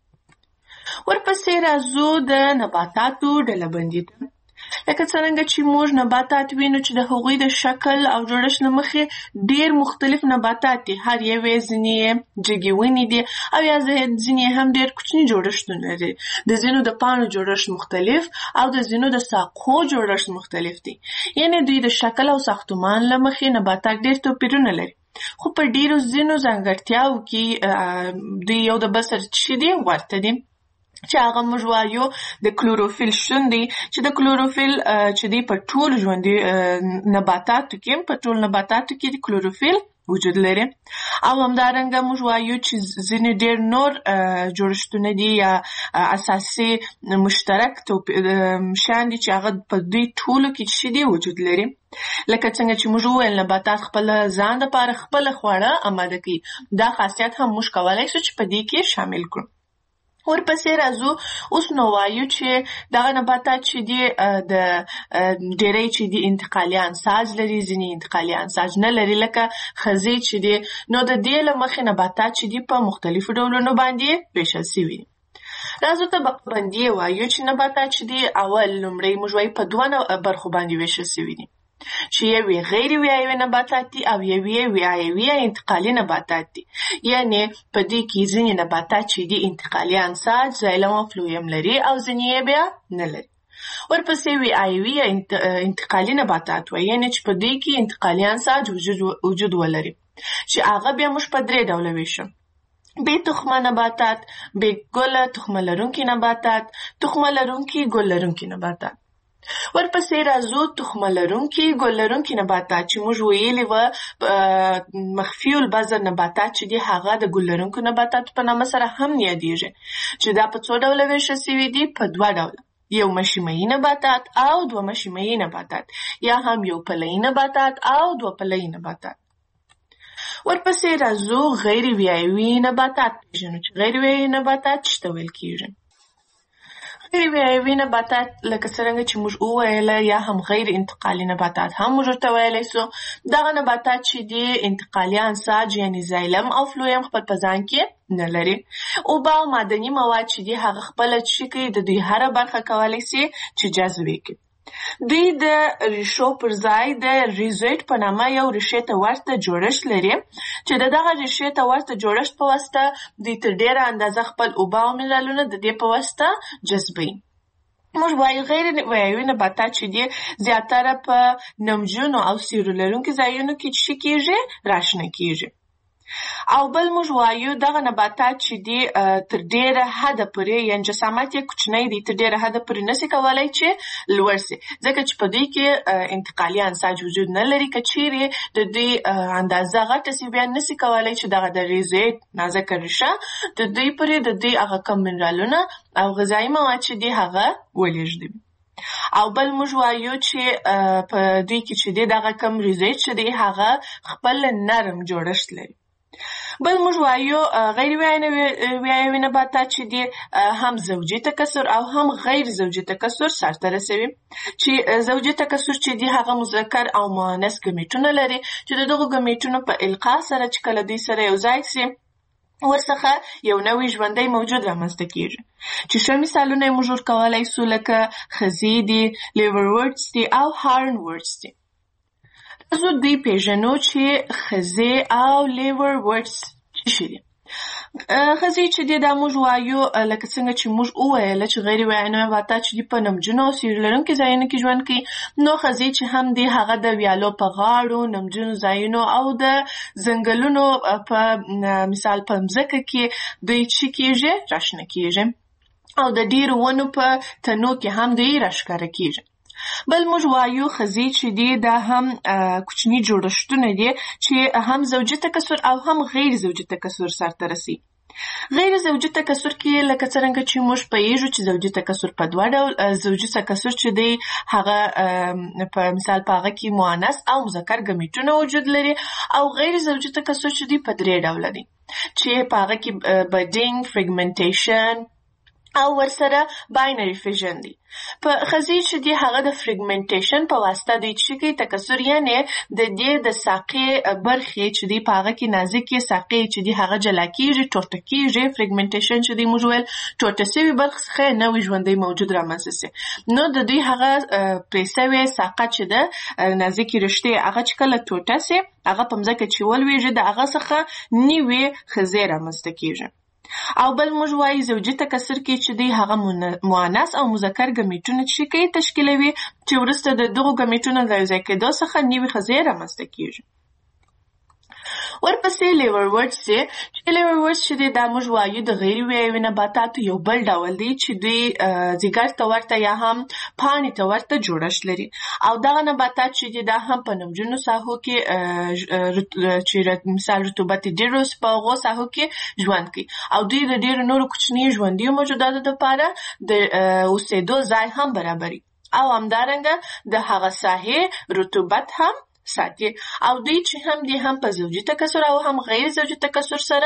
ورپسې راځو د نباتاتو ډلبندي ته. لکه څرنګه چې موږ نباتات وینو چې د هغوی د شکل او جوړښت له مخې ډېر مختلف نباتات دي، هر یوې ځینې جګې ونې دي او یا ځینې هم ډېر کوچني جوړښتونه لري. د ځینو د پاڼو جوړښت مختلف او د ځینو د ساقو جوړښت مختلف دي، یعنی دوی د شکل او ساختمان له مخې نباتات ډېر توپیرونه لري، خو په ډېرو ځینو ځانګړتیاو کې دوی یو د بل سره چې دي ورته دي، چې هغه موږ وایو د کلوروفیل شتون دی چې د کلوروفیل چې دی په ټولو ژوندي نباتاتو کې په ټولو نباتاتو کې د کلوروفیل وجود لري. او همدارنګه موږ وایو چې ځینې ډېر نور جوړښتونه دي یا اساسي مشترک شیان دي چې هغه په دوی ټولو کې چې دی وجود لري. لکه څنګه چې موږ وویل نباتات خپل ځان دپاره خپله خواړه اماده کوي، دا خاصیت هم موږ کولی شو چې په دې کې شامل کړو. ورپسې راځو اوس نو وایو چې دغه نباتات چې دي د ډېری چې دي انتقالي انساج لري، ځینې انتقالي انساج نه لري لکه خزې چې دي. نو د دې له مخې نباتات چې دي په مختلفو ډولونو باندې ویشل سوي دي. راځو طبقه بندي وایو چې نباتات چې دي اول لومړی موږ وایو په دوه برخو باندې ویشل سوي دي چې یوې غیر ویایوي نباتات دي او یوې ویایوي انتقالي نباتات دي. یعنی په دې کې ځینې نباتات چې دي انتقالي انساج زایلم او فلویم لري او ځینې یې بیا نه لري. ورپسې ویایوي انتقالي نباتات وایي، یعنی چې په دې کې انتقالي انساج وجود ولري چې هغه بیا موږ په درې ډوله ویشو: بې تخمه نباتات، بې ګله تخمه لرونکي نباتات، تخمه لرونکي ګل لرونکي نباتات. ورپسې راځو تخمه لرونکي ګل لرونکي نباتات چې موږ ویلي وه مخفي البذر نباتات چې دي هغه د ګل لرونکو نباتاتو په نامه سره هم یادیږي چې دا په څو ډوله ویشل سوي دي؟ په دوه ډوله، یو مشیمه‌یي نباتات او دوه مشیمه‌یي نباتات، یا هم یو پله‌یي نباتات او دوه پله‌یي نباتات. ورپسې راځو غیر ویایوي نباتات پیژنو چې غیر ویایوي نباتات څه ته ویل کیږي. غیر ویایوي نباتات لکه څرنګه چې موږ وویله یا هم غیر انتقالي نباتات هم موږ ورته ویلی سو. دغه نباتات چې دي انتقالي انساج یعنې زایلم او فلویم خپل په ځان کې نه لري. اوبه او معدني مواد چې دي هغه خپله څه کوي، د دوی هره برخه کولی سي چې جذب یې کړي. دوی د ریښو پر ځای د ریزویډ په نامه یو ریښې ته ورته جوړښت لري چې د دغه ریښې ته ورته جوړښت په واسطه دوی تر ډېره اندازه خپل اوبه او منرالونه د دې په واسطه جذبوي. موږ وایو غیر ویایوي نباتات چې دي زیاتره په نمجنو او سیوري لرونکي ځایونو کې څه کیږي؟ راشنه کیږي. او بل موږ وایو دغه نباتات چې دي تر ډېره حده پورې یعنې جسامت یې کوچنی دی، تر ډېره حده پورې نسي کولی چې لوړ سي، ځکه چې په دوی کې انتقالي انساج وجود نه لري. که چیرې د دوی اندازه غټه سي بیا نسي کولی چې دغه د ریزویډ نازکه ریښه د دوی پورې د دوی هغه کم منرالونه او غذایي مواد چې دي هغه ولېږدوي. او بل موږ وایو چې په دوی کې چې دی دغه کم ریزویډ چې دی هغه خپل نرم جوړښت لري. بل موږ وایو غیر ویایوي نباتات چې دي هم زوجي تکثر او هم غیر زوجي تکثر سرته رسوي. چې زوجي تکثر چې دي هغه مذکر او مؤنث ګمیټونه لري چې د دغو ګمیټونو په القا سره چې کله دوی سره یو ځای سي ورڅخه یو نوی ژوندی موجود رامنځته کیږي. چې ښه مثالونه یې موږ ورکولی سو لکه خزې دي، لیورورډز دي او هارن ورډز دي. زه دوی پیژنو چې ښځې او لیور ورډز څه دي. ښځې چې دي دا موږ وایو لکه څنګه چې موږ وویله چې غیر ویاینه نباتات چې دي په نمجنو او سیوري لرونکي ځایونو کې ژوند کوي، نو ښځې چې هم دي هغه د ویالو په غاړو، نمجنو ځایونو او د ځنګلونو په مثال په مځکه کې دوی چې کېږي راشنه کېږي او د ډېرو ونو په تنو کې هم دوی راښکاره کېږي. بل موږ وایو ښځې چې دي دا هم کوچني جوړښتونه دي چې هم زوجي تکثر او هم غیر زوجي تکثر سرته رسي. غیر زوجي تکثر کې لکه څرنګه چې موږ پوهیږو چې زوجي تکثر په دوه ډول، زوجي تکثر چې دی هغه په مثال په هغه کې مؤنث او مذکر ګمیټونه وجود لري، او غیر زوجي تکثر چې دی په درې ډوله دي چې په هغه کې بډینګ، فریګمنټیشن او ورسره باینري فیژن دي. په ښځې چې دي هغه د فریګمنټیشن په واسطه دوی چې کوي تکثر، یعنې د دې د ساقې برخې چې دي په هغه کې نازکې ساقې چې دي هغه جلا کېږي، ټوټه کېږي. فریګمنټیشن چې دی موږ ویل ټوټه سوي برخې څخه نوی ژوندی موجود رامنځته سي، نو د دوی هغه پرې سوې ساقه چې ده نازکې رشتې هغه چې کله ټوټه سي هغه په مځکه چې ولویږي د هغه څخه نوې ښځې رامنځته کېږي. او بل موږ وایي زوجي تکثر کې چې دی هغه مؤنث او مذکر ګمیټونه چې کوي تشکیلوي چې وروسته د دغو ګمیټونو د یوځای کېدو څخه نوې ښځې رامنځته کېږي. ورپسې لیور ورډز دی چې لیور ورډز چې دی دا موږ وایو د غیر ویایي نباتاتو یو بل ډول دی چې دوی ځیګر ته ورته یا هم پاڼې ته ورته جوړښت لري، او دغه نباتات چې دی دا هم په نمجنو ساحو کې چې مثال رطوبت ډېر په هغو ساحو کې ژوند کوي، او دوی د ډېرو نورو کوچنیو ژوندیو موجوداتو دپاره د اوسېدو ځای هم برابري، او همدارنګه د هغه ساحې رطوبت هم ساتي. او دوی چې هم دي هم په زوجي تکثر او هم غیر زوجي تکثر سره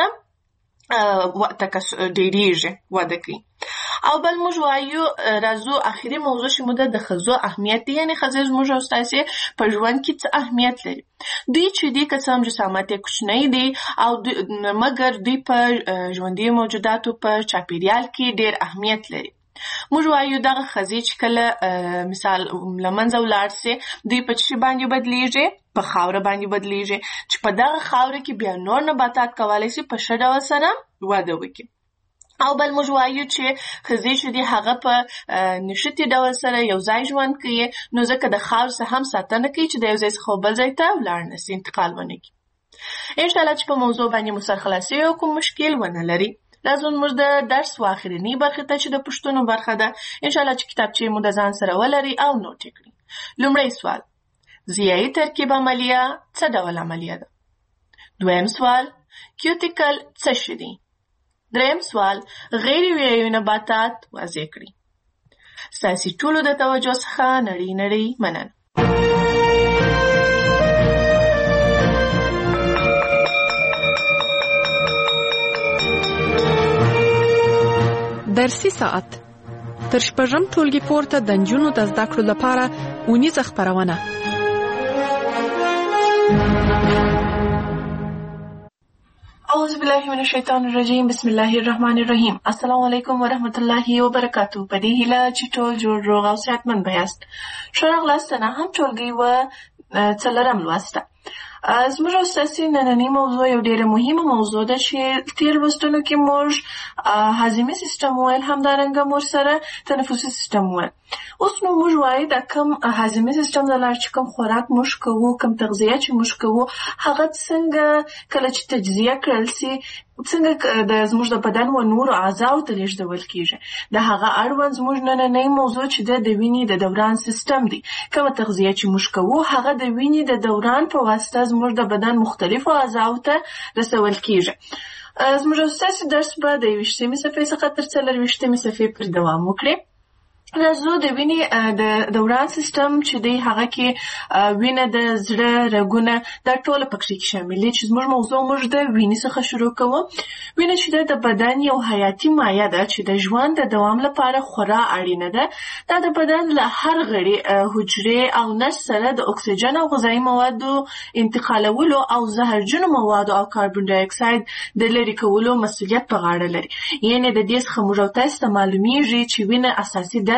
ډېرېږي، وده کوي. او بل موږ وایو راځو اخري موضوع چې موږ د ښځو اهمیت دی، یعنې ښځې زموږ او ستاسې په ژوند کې څه اهمیت لري. دوی چې دي که څه هم جسامت یې کوچنی دی او مګر دوی په ژوندي موجوداتو په چاپېریال کې ډېر اهمیت لري. موږ وایو دغه ښځې چې کله مثال له منځه ولاړ سي دوی په څه باندې بدلیږي؟ په خاوره باندې بدلیږي چې په دغه خاوره کې بیا نور نباتات کولی سي په ښه ډول سره وده وکړي. او بل موږ وایو چې ښځې چې دي هغه په نښتي ډول سره یو ځای ژوند کوي، نو ځکه د خاورې څخه هم ساتنه کوي چې د یو ځای څخه بل ځای ته ولاړ نه سي، انتقال ونه کړي. انشاءالله چې په موضوع باندې مو سرخلاصي او کوم مشکل ونه لري. راځو موږ د درس و آخرني برخې ته چې د پوښتنو برخه ده، انشاءالله چې کتابچې مو د ځان سره ولري او نوټ یې کړي. لومړی سوال: ضیایي ترکیب عملیه څه ډول عملیه ده؟ دویم سوال: کیوتیکل څه شی دی؟ دریم سوال: غیر ویایي نباتات واضح کړي. ستاسې ټولو د توجه څخه نړۍ نړۍ مننه. درسي ساعت تر شپږم ټولګي پورته د نجونو د زده کړو لپاره اونیزه خپرونه. اعوذ بالله من الشیطان الرجیم، بسم الله الرحمن الرحیم. السلام علیکم ورحمت الله وبرکاتو. په دې هیله چې ټول جوړ روغ او صحتمند بیاست. ښه راغلاست نه هم ټولګي و څلورم لوسته. زموږ او ستاسې نننۍ موضوع یو ډېره مهمه موضوع ده چې تېر لوستونو کې موږ هاضمي سیستم وویل، همدارنګه موږ سره تنفسي سیستم وویل. اوس نو موږ وایو دا کوم هاضمي سیستم د لارې چې کوم خوراک موږ کوو، کوم تغذیه چې موږ کوو، هغه څنګه کله چې تجزیه کړل سي څنګه د زموږ د بدن و نورو اعضاو ته لیږدول کېږي. د هغه اړوند زموږ نننۍ موضوع چې ده د وینې د دوران سیستم دی. کومه تغذیه چې موږ کوو هغه د وینې د دوران په واسطه زموږ د بدن مختلفو اعضاو ته رسول کېږي. زموږ ستاسې درس به د یویشتمې صفحې څخه تر څلرویشتمې صفحې پورې دوام وکړي. راځو د وینې د دوران سیستم چې دی هغه کې وینه د زړه، رګونه دا ټوله پکې شامل دي چې زموږ موضوع موږ د وینې څخه شروع کوو. وینه چې د بدن یو حیاتي مایع ده چې د ژوند د دوام لپاره خورا اړینه ده. دا د بدن له هر غړي، حجرې او نسج سره د اکسیجن او غذایي موادو انتقالولو او زهرجنو موادو او کاربن ډای اکساید د لرې کولو مسؤلیت په غاړه لري. یعنې د دې څخه موږ او تاسو ته معلومیږي چې وینه اساسي دنده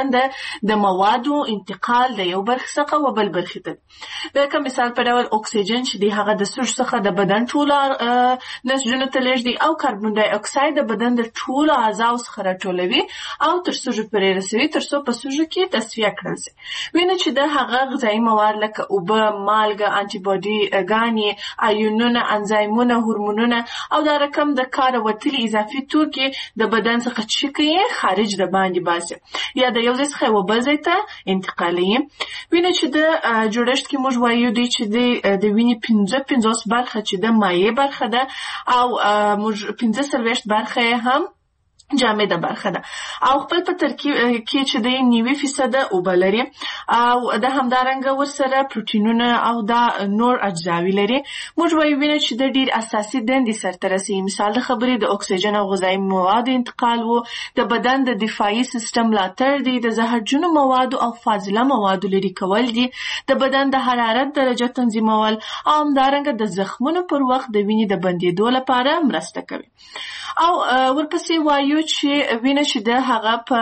بدن د موادو انتقال د یو برخې څخه و بل برخې ته. لکه مثال په ډول اکسیجن چې دی هغه د سوژ څخه د بدن ټولو نسجونو ته لیږدي او کاربن ډای اکساید د بدن د ټولو اعضاو څخه راټولوي او تر سوژو پورې رسوي تر څو په سوژو کې تصفیه کړل شي. وینه چې د هغه غذایي مواد لکه اوبه، مالګه، انټي باډي ګانې، آیونونه، انزایمونه، هورمونونه او دا رقم د کار وتلي اضافي توکي د بدن څخه چې کوي خارج د باندې باسي یا د یو ځای څخه بل ځای ته انتقالوي. وینه چې د جوړښت کې موږ وایو دی چې د وینې پنځه پنځوس برخه چې د مایع برخه ده او موږ پنځه څلوېښت برخه هم جامده برخه ده او خپل په ترکیب کې چې د نوي فیصده اوبه لري او د همدارنګه ورسره پروتینونه او دا نور اجزاوي لري. موږ وایو وینه چې د ډیر اساسي دندې سرته رسوي. مثال د خبرې د اکسیجن او غذایي موادو انتقال وو، د بدن د دفاعي سیستم ملاتړ دی، د زهرجنو موادو او فاضله موادو لرې کول دي، د بدن د حرارت درجه تنظیمول او همدارنګه د زخمونو پر وخت د وینې د بندېدو لپاره مرسته کوي. او ورپسې وایو چې وینه چې د هغه په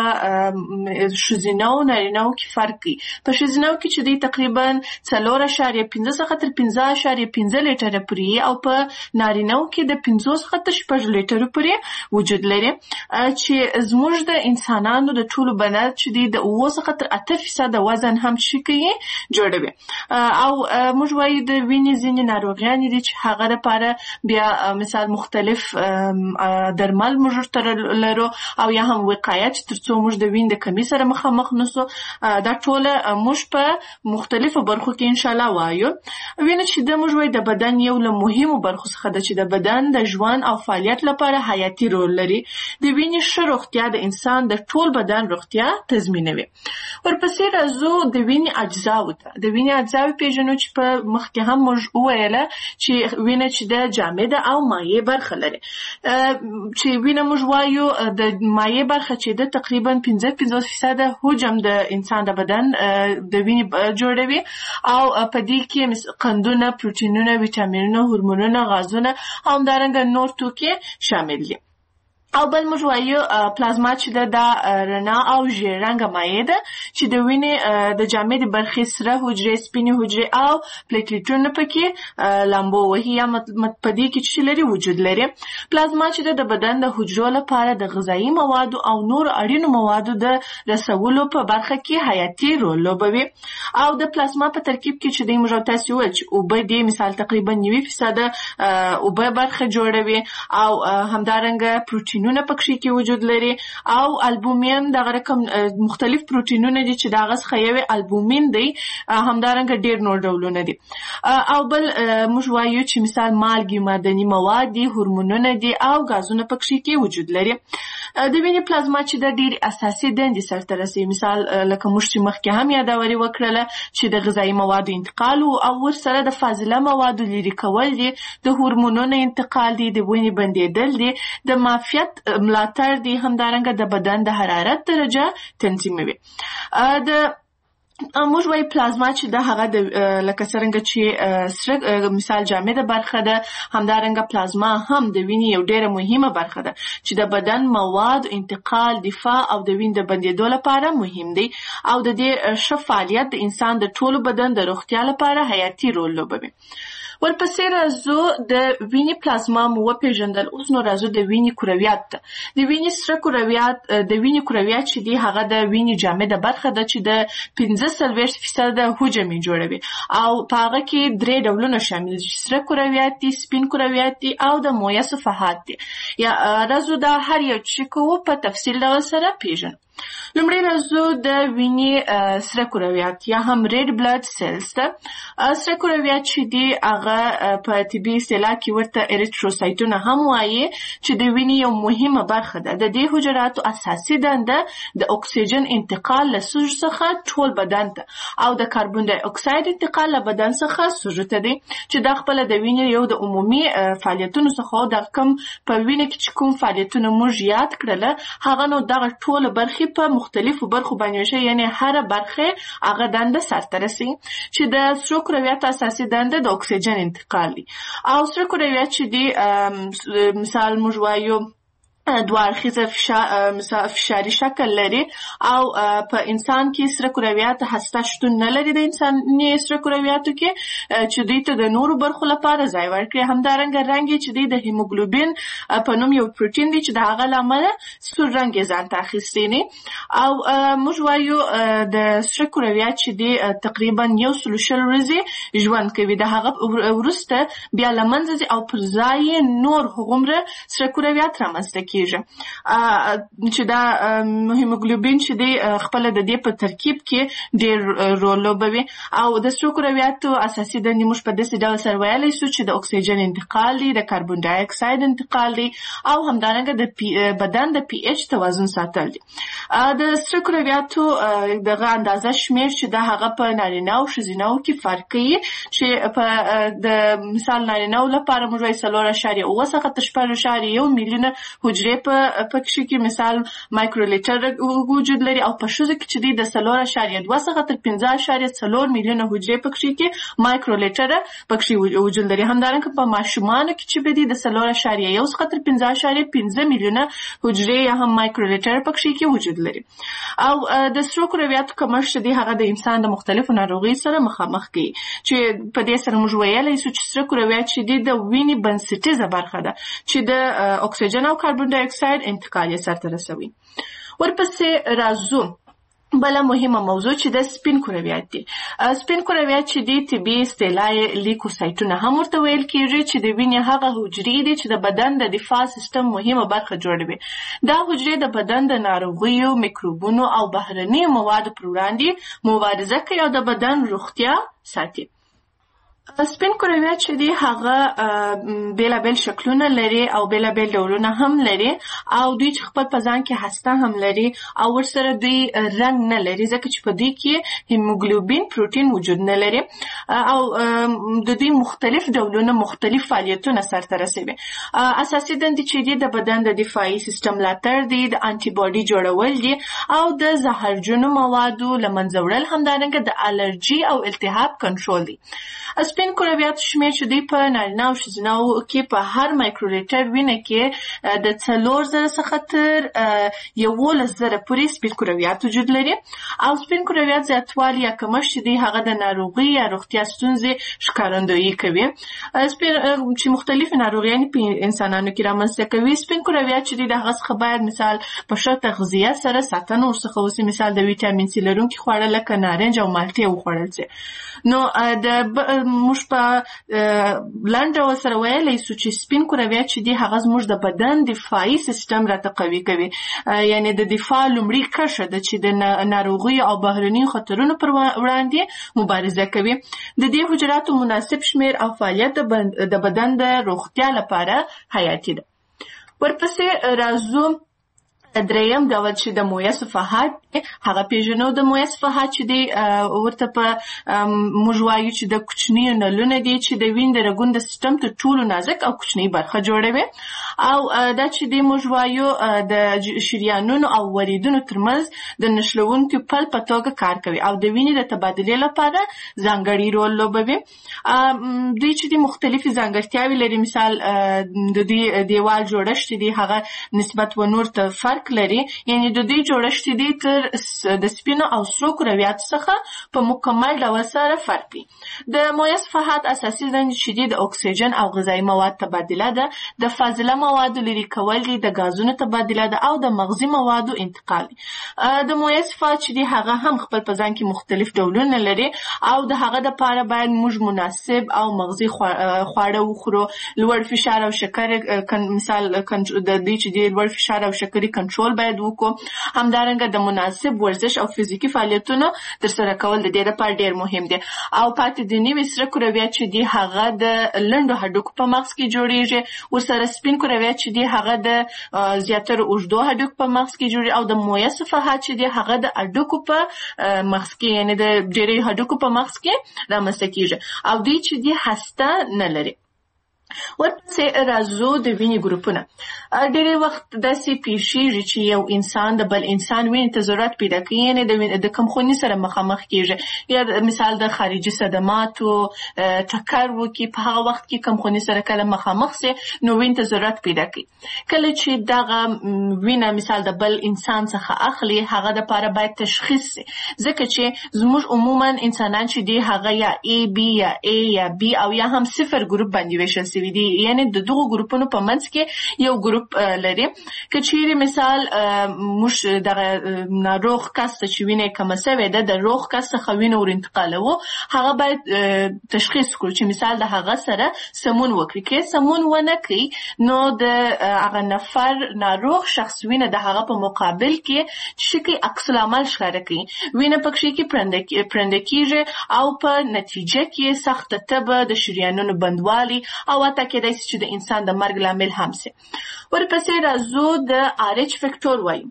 ښځینه او نارینه کې فرق کوي. په ښځینه کې چې دی تقریبا څلور اعشاریه پنځه څخه تر پنځه اعشاریه پنځه لیټره پورې او په نارینه کې د پنځوس څخه تر شپږ لیټرو پورې وجود لري چې زموږ د انسانانو د ټولو بدن چې دی د اوه څخه تر اته فیصده وزن هم شي کوي جوړوي. او موږ وایو د وینې ځینې ناروغیانې دي چې هغه لپاره بیا مثال مختلف درمل موږ تر لرو او یا هم وقایه چې ترڅو موږ د وینې د کمی سره مخامخ نشو. دا ټول موږ په مختلفو برخو کې ان شاء الله وایو. وینه چې د موږ وایي د بدن یو له مهمو برخو څخه ده چې د بدن د ژوند او فعالیت لپاره حیاتي رول لري. د وینې ښه روغتیا د انسان د ټول بدن روغتیا تضمینوي. ورپسې راځو د وینې اجزاو ته. د وینې اجزاوې پیژنو چې په مخکې هم موږ وویله چې وینه چې د جامده او مایع برخه لري. چې وینه موږ وایو د مایع برخه چې د تقریبا پنځه پنځوس فیصده حجم د انسان د بدن د وینې جوړوي او په دې کې قندونه، پروتینونه، ویټامینونه، هورمونونه، غازونه او همدارنګه نور توکي شامل دي. او بل موږ وایو پلازما چې د رڼا او ژیړ رنګه مایع ده چې د وینې د جامدې برخې سره حجرې، سپینې حجرې او پلیټلیټونه پکې لامبو وهي یا په دې کې چې لري وجود لري. پلازما چې د بدن د حجرو لپاره د غذایي موادو او نور اړینو موادو د رسولو په برخه کې حیاتي رول لوبوي. او د پلازما په ترکیب کې چې د موږ تاسو وایي چې اوبه دي مثال تقریبا نوي فیصده اوبه برخه جوړوي او همدارنګه پروتین پروتینونه پکې کې وجود لري او البومین دغه رقم مختلف پروتینونه دي چې دغه څخه یو البومین دی همدارنګه ډیر نور ډولونه دي. او بل موږ وایو چې مثال مالګې، معدني مواد دي، هورمونونه دي او غازونه پکې کې وجود لري. د وینې پلازما چې د ډیر اساسي دندې سرته رسوي مثال لکه موږ چې مخکې هم یادوري وکړله چې د غذایي موادو انتقال او ورسره د فاضله موادو لرې کول دي، د هورمونونو انتقال دي، د وینې بندېدل دي، د معافیت ملاتړ دي، همدارنګه د بدن د حرارت درجه تنظیموي. د موږ وایي پلازما چې د هغه د لکه څرنګه چې سره مثال جامده برخه ده، همدارنګه پلازما هم د وینې یو ډیره مهمه برخه ده چې د بدن مواد انتقال، دفاع او د وینې د بندېدو لپاره مهم دی او د دې ښه فعالیت د انسان د ټولو بدن د روغتیا لپاره حیاتي رول لوبوي. ورپسې راځو د وینې پلازما مو وپېژندل. اوس نو راځو د وینې کرویات ته. د وینې سره کرویات د وینې کرویات چې دي هغه د وینې جامده برخه ده چې د پنځه څلوېښت فیصده حجم یې جوړوي او په هغه کې درې ډولونه شامل دي، سره کرویات دي، سپین کرویات دي او د مویه صفحات دي. یا راځو دا هر یو چې کوو په تفصیل ډول سره پیژنو. لومړی راځو د وینې سره کرویات یا هم ریډ بلډ سیلز ته. سره کرویات چې دي هغه په طبي اصطلاح کې ورته اریتروسایټونه هم وایي چې د وینې یو مهمه برخه ده. د دې حجراتو اساسي دنده د اکسیجن انتقال له سوژ څخه ټول بدن ته او د کاربن ډای اکساید انتقال له بدن څخه سوژو ته دی چې دا خپل د وینې یو د عمومي فعالیتونو څخه د کوم په وینې کې کوم فعالیتونه موږ یاد کړل هغه نو دغه ټول برخې په مختلفو برخو باندې شي، یعنی هر برخه هغه دنده سرته رسي چې د سره کرویات اساسي دنده د اکسیجن انتقال دی. او سره کرویات چې دی مثال موږ وایو دوه اړخیزه فشار فشاري شکل لري او په انسان کې سره کرویات هسته شتون نه لري د انساني سره کرویاتو کې چې دوی ته د نورو برخو لپاره ځای ورکړي. همدارنګه رنګ یې چې دی د هیموګلوبین په نوم یو پروټین دی چې د هغه له امله سور رنګ یې ځان ته اخیستی دی او موږ وایو د سره کرویات چې دی تقریبا یو سل شل ورځې ژوند کوي، د هغه وروسته بیا له منځه ځي او پر ځای نور هغومره سره کرویات رامنځته چې دا هیموګلوبین چې دی خپل د دې په ترکیب کې ډېر رول لوبوي او د سرو کرویاتو اساسي دندې موږ په داسې ډول سره ویلی شو چې د اکسیجن انتقال دی، د کاربن ډای اکساید انتقال دی او همدارنګه د بدن د پی ایچ توازن ساتل دي. د سرو کرویاتو دغه اندازه شمیر چې دا هغه په نارینه او ښځینه کې فرق کوي چې په د مثال نارینه لپاره موږ وایو څلور اعشاریه اوه څخه شپږ اعشاریه یو میلیونه حجرې په پکې کې مثال مایکرولیټر وجود لري او په ښځو کې چې دی د څلور اعشاریه دوه څخه تر پنځه اعشاریه څلور میلیونه حجرې پکې کې مایکرولیټر پکې وجود لري. همدارنګه په ماشومانو کې چې دی د څلور اعشاریه یو څخه تر پنځه اعشاریه پنځه میلیونه حجرې یا هم مایکرولیټر پکې کې وجود لري. او د سرو کرویاتو کمښت دی هغه د انسان د مختلفو ناروغیو سره مخامخ کوي چې په دې سره موږ ویلی شو چې سرو کرویات چې دی د وینې بنسټیزه برخه ده چې د اکسیجن او کاربن ډای اکساید انتقال یې سرته رسوي. ورپسې راځو بله مهمه موضوع چې د سپین کرویات دي. سپین کرویات چې دي طبي اصطلاح لیکوسایټونه هم ورته ویل کېږي چې د وینې هغه حجرې دي چې د بدن د دفاع سیستم مهمه برخه جوړوي. دا حجرې د بدن د ناروغیو، میکروبونو او بهرنیو موادو پر وړاندې مبارزه کوي او د بدن روغتیا ساتي. سپین کرویات چې دي هغه بیلابیل شکلونه لري او بیلابیل ډولونه هم لري او دوی چې خپل په ځان کې هسته هم لري او ورسره دوی رنګ نه لري ځکه چې په دوی کې هیموګلوبین پروټین وجود نه لري او د دوی مختلف ډولونه مختلف فعالیتونه سرته رسوي. اساسي دندې چې دي د بدن د دفاعي سیستم ملاتړ دي، د انټي باډي جوړول دي او د زهرجنو موادو له منځه وړل، همدارنګه د الرجي او التهاب کنټرول دي. سپین کرویات شمیر چې دی په نارینه او ښځینه کې په هر مایکرولیټر وینه کې د څلور زره څخه تر یولس زره پورې سپین کرویات وجود لري او سپین کرویات زیاتوالی یا کمښت چې دی هغه د ناروغۍ یا روغتیا ستونزې ښکارندویي کوي. سپین چې مختلفې ناروغیانې په انسانانو کې رامنځته کوي. سپین کرویات چې دی د هغه څخه باید مثال په ښه تغذیه سره ساتنه ورڅخه وشي، مثال د ویټامین سي لرونکي خواړه لکه نارنج او مالټې وخوړل شي. نو د موږ په لنډ ډول سره ویلی شو چې سپین کرویات چې دي هغه زموږ د بدن دفاعي سیستم راته قوي کوي، یعنی د دفاع لومړۍ کرښه ده چې د ناروغیو او بهرنیو خطرونو پر وړاندې مبارزه کوي. د دې حجراتو مناسب شمیر او فعالیت د بدن د روغتیا لپاره حیاتي ده. ورپسې راځو دریم ډول چې د مویه صفحات هغه پیژنو. د مویه صفحات چې دی ورته په موږ وایو چې د کوچنیو نلونه دي چې د وینې د رګونو د سیستم تر ټولو نازک او کوچنۍ برخه جوړوي او دا چې دی موږ وایو د شریانونو او وریدونو ترمنځ د نښلوونکي پل په توګه کار کوي او د وینې د تبادلې لپاره ځانګړی رول لوبوي. دوی چې دی مختلفې ځانګړتیاوې لري، مثال د دوی دیوال جوړښت دی هغه نسبت و نور ته فرق لري، یعنی د دوی جوړښت دی تر د سپینو او سرو کرویاتو څخه په مکمل ډول سره فرق کوي. د مویه صفحات اساسي دندې چې دي د اکسیجن او غذایي مواد تبادله ده، د فاضله موادو لرې کول دي، د غازونو تبادله ده او د مغذي موادو انتقال دي. د مویه صفحات چې دي هغه هم خپل په ځان کې مختلف ډولونه لري او د هغه دپاره باید موږ مناسب او مغذي خواړه وخورو. لوړ فشار او شکر مثال د دې چې دي لوړ فشار او شکرې کنټرول باید وکړو. همدارنګه د مناسب ورزش او فزیکي فعالیتونو ترسره کول د دې لپاره ډېر مهم دي. او پاتې د نوي سره کرویات چې دي هغه د لنډو هډوکو په مغز کې جوړیږي، ورسره سپین کرویات چې دي هغه د زیاتره اوږدو هډوکو په مغز کې جوړیږي او د مویه صفحات چې دي هغه د هډوکو په مغز کې یعنی د ډېرې هډوکو په مغز کې رامنځته کیږي او دوی چې دي هسته نه لري. ورپسې راځو د وینې ګروپونه. ډېری وخت داسې پیښیږي چې یو انسان د بل انسان وینې ته ضرورت پیدا کوي، یعنې د کمخوني سره مخامخ کېږي، یا مثال د خارجي صدماتو ټکر وکړي، په هغه وخت کې کمخوني سره کله مخامخ سي نو وینې ته ضرورت پیدا کوي. کله چې دغه وینه مثال د بل انسان څخه اخلي، هغه دپاره باید تشخیص سي، ځکه چې زموږ عموما انسانان چې دي هغه یا A B یا A یا B او یا هم صفر ګروپ باندې ویشل سوي دي، یعنی د دغو ګروپونو په منځ کې یو ګروپ لري. که چیرې مثال موږ دغه ناروغ کس ته چې وینه کمه سوې ده، د روغ کس څخه وینه ور انتقالوو، هغه باید تشخیص کړو چې مثال د هغه سره سمون وکړي. که سمون ونه کړي نو د هغه نفر ناروغ شخص وینه د هغه په مقابل کې چې کوي عکس العمل ښکاره کوي، وینه پکې کې پرنده کېږي او په نتیجه کې سخته تبه، د شریانونو بندوالي او حتی کېدای شي چې د انسان د مرګ لامل هم سي. ورپسې راځو د آر ایچ فیکټور وایو.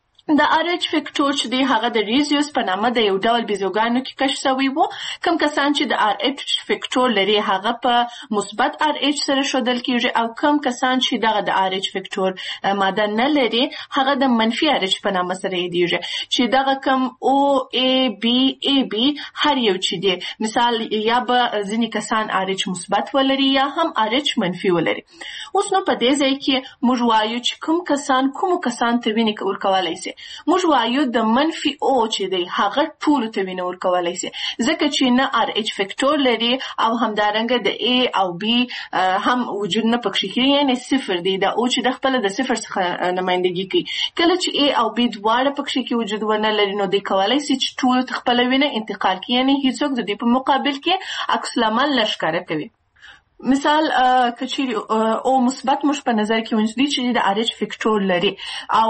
د آر ایچ فیکټور چې دی هغه د ریزیوس په نامه د یو ډول بیزوګانو کې کشف شوی وو. کوم کسان چې د آر ایچ فیکټور لري هغه په مثبت آر ایچ سره ښودل کېږي، او کوم کسان چې دغه د آر ایچ فیکټور ماده نه لري هغه د منفي آر ایچ په نامه سره یادیږي، چې دغه کوم او ای بی ای بی هر یو چې دی مثال یا به ځینې کسان آر ایچ مثبت ولري یا هم آر ایچ منفي ولري. اوس نو په دې ځای کې موږ وایو چې کوم کسان کومو کسان ته وینې ورکولی سي. موږ وایو د منفي او چې دی هغه ټولو ته وینه ورکولی سي، ځکه چې نه آر ایچ فیکټور لري او همدارنګه د ای او بی هم وجود نه پکې کوي، یعنې صفر دی. د او چې د خپله د صفر څخه نمایندګي کوي. کله چې ای او بی دواړه پکې کې وجود ونه لري نو دی کولی سي چې ټولو ته خپله وینه انتقال کړي، یعنې هیڅوک د دې په مقابل کې عکس العمل نه ښکاره کوي. مثال که چیرې او مثبت موږ په نظر کې ونیسو چې د آر ایچ فیکټور لري، او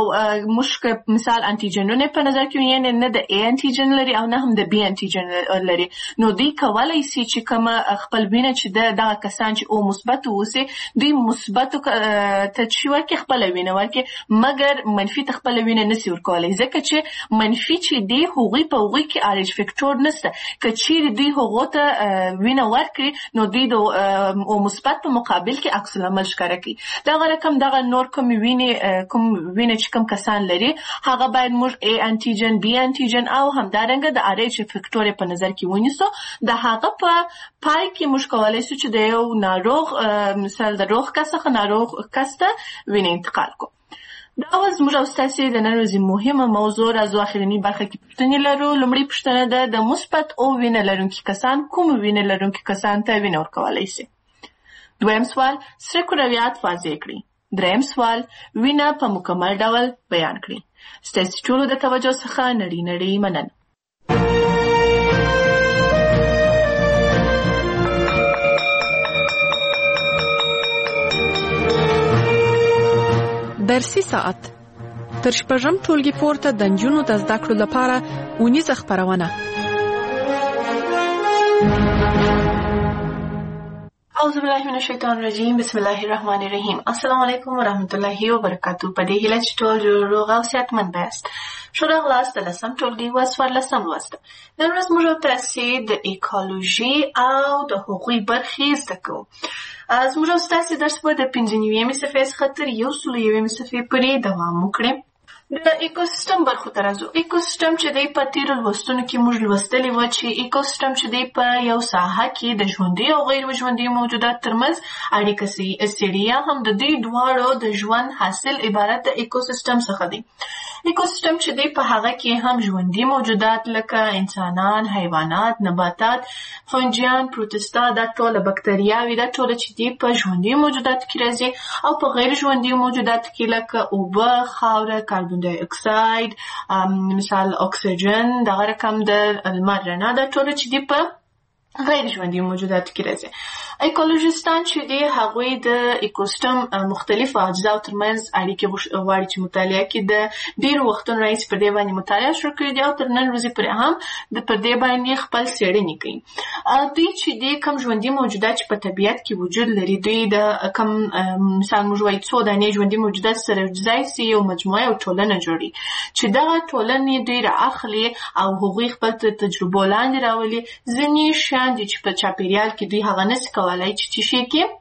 موږ مثال انټیجنونه په نظر کې ونیسو، نه د ای انټیجن لري او نه هم د بی انټیجن لري، نو دوی کولی سي چې کومه خپل وینه چې دغه کسان چې او مثبت اوسي دوی مثبتو ته چې ورکړي خپله وینه ورکړي، مګر منفي ته خپله وینه نسي ورکولی، ځکه چې منفي چې دی هغوی په هغوی کې آر ایچ فیکټور نشته. که چیرې دوی هغو ته وینه ورکړي نو دوی د او مثبت په مقابل کې عکس العمل ښکاره کوي. دغه رقم دغه نور کوم وینې کوم وینې چې کوم کسان لري هغه باید موږ ای انټیجن، بی انټیجن او همدارنګه د آر ایچ فیکټور په نظر کې ونیسو. د هغه په پای کې موږ کولی شو چې د یو ناروغ مثال د روغ کس څخه ناروغ کس ته وینې انتقال کړو. دا وز موږ او ستاسې د نن ورځې مهمه موضوع راځو اخرني برخه کې پوښتنې لرو. لومړۍ پوښتنه ده د مثبت او وینه لرونکي کسان کوم وینه لرونکي کسان ته وینه ورکولی سي؟ دویم سوال سره کرویات واضح کړئ. دریم سوال وینه په مکمل ډول بیان کړئ. ستاسې ټولو د توجه څخه نړۍ نړۍ مننه. درسي ساعت تر شپږم ټولګي پورته د نجونو د زده کړو لپاره اونیزه خپرونه. اعوذ بالله من الشیطان الرجیم، بسم الله الرحمن الرحیم. السلام علیکم ورحمت الله وبرکاتو. په دې هیله چې ټول روغ او صحتمند یاست. ښه راغلاست د لسم ټولګي و څوارلسم لوست. نن ورځ موږ او تاسې د ایکولوژي او د هغوی برخې زده کوو. زموږ او ستاسې درس به د پنځه نوي صفحې څخه تر یو سلو یوې صفحې پورې دوام وکړي. د ایکوسیستم برخو ته راځو. ایکوسیستم چې دی په تیرو لوستونو کې موږ لوستلي وو چې ایکوسیستم چې دی په یو ساحه کې د ژوندي او غیر ژوندي موجودات ترمنځ اړیکه څېړي، یا هم د دوی دواړو د ژوند حاصل عبارت د ایکوسیستم څخه دی. ایکوسیستم چې دی په هغه کې هم ژوندي موجودات لکه انسانان، حیوانات، نباتات، فنجیان، پروتستا، دا ټوله بکتریاوې، دا ټوله چې دی په ژوندي موجوداتو کې راځي، او په غیر ژوندي موجوداتو کې لکه اوبه، خاوره، کاربن ډای اکساید، مثال اکسیجن، دغه رقم د لمر رڼا، دا ټوله چې دی په غیر ژوندي موجوداتو کې راځي. ایکولوژیستان چې دی هغوی د ایکوسیستم مختلفو اجزاو ترمنځ اړیکې غواړي چې مطالعه کړي. د ډېرو وختونو راهیسې پر دې باندې مطالعه شروع کړې دي او تر نن ورځې پورې هم د پر دې باندې خپل څېړنې کوي. دوی چې دی کوم ژوندي موجودات چې په طبیعت کې وجود لري، دوی د کوم مثال موږ وایو څو دانې ژوندي موجودات سره یوځای سي یو مجموعه او ټولنه جوړي، چې دغه ټولنې دوی رااخلي او هغوی خپل تجربو لاندې راولي. ځینې شیان دي چې په چاپېریال کې دوی هغه نسي کولای چې څه شي کې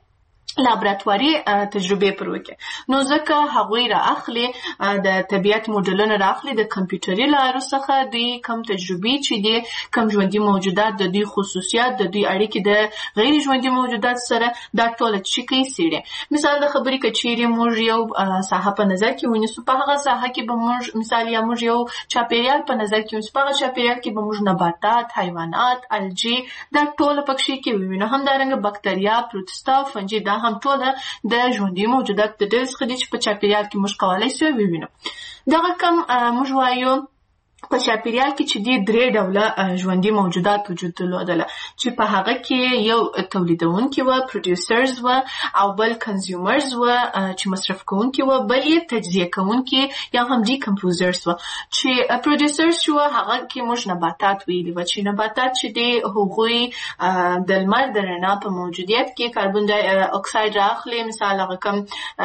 لابراتواري تجربه پر وکړي. نو ځکه هغوی را اخلي د طبیعت موډلونه را اخلي د کمپیوټري لارو څخه دوی کم تجربې چې دي کم ژوندي موجودات د دوی خصوصیات د دوی اړیکې د غیر ژوندي موجودات سره دا ټول چې کوي څېړي. مثال د خبرې کچېرې موږ یو ساحه په نظر کې ونیسو په هغه ساحه کې به موږ مثال یا موږ یو چاپیریال په نظر کې ونیسو په هغه چاپیریال کې به موږ نباتات حیوانات الجی دا ټول پکې کې ووینو. همدارنګه بکتریا پروتستا فنجي دا هم ټول د ژوندي موجودات د ډېر څخه دي چې په چاپیریال کې موږ کولی شو ووینو. دغه کم موږ وایو په چاپیریال کې چې دي درې ډوله ژوندي موجودات وجود درلودله چې په هغه کې یو تولیدونکي و پروډیوسرز و او بل کنزیومرز و چې مصرف کوونکي و بل یې تجزیه کوونکي یا هم ډي کمپوزرز و. چې پروډیوسرز شو هغه کې موږ نباتات ویلي و چې نباتات چې دي هغوی د لمر د رڼا په موجودیت کې کاربن ډای اکساید راخلي. مثال هغه کم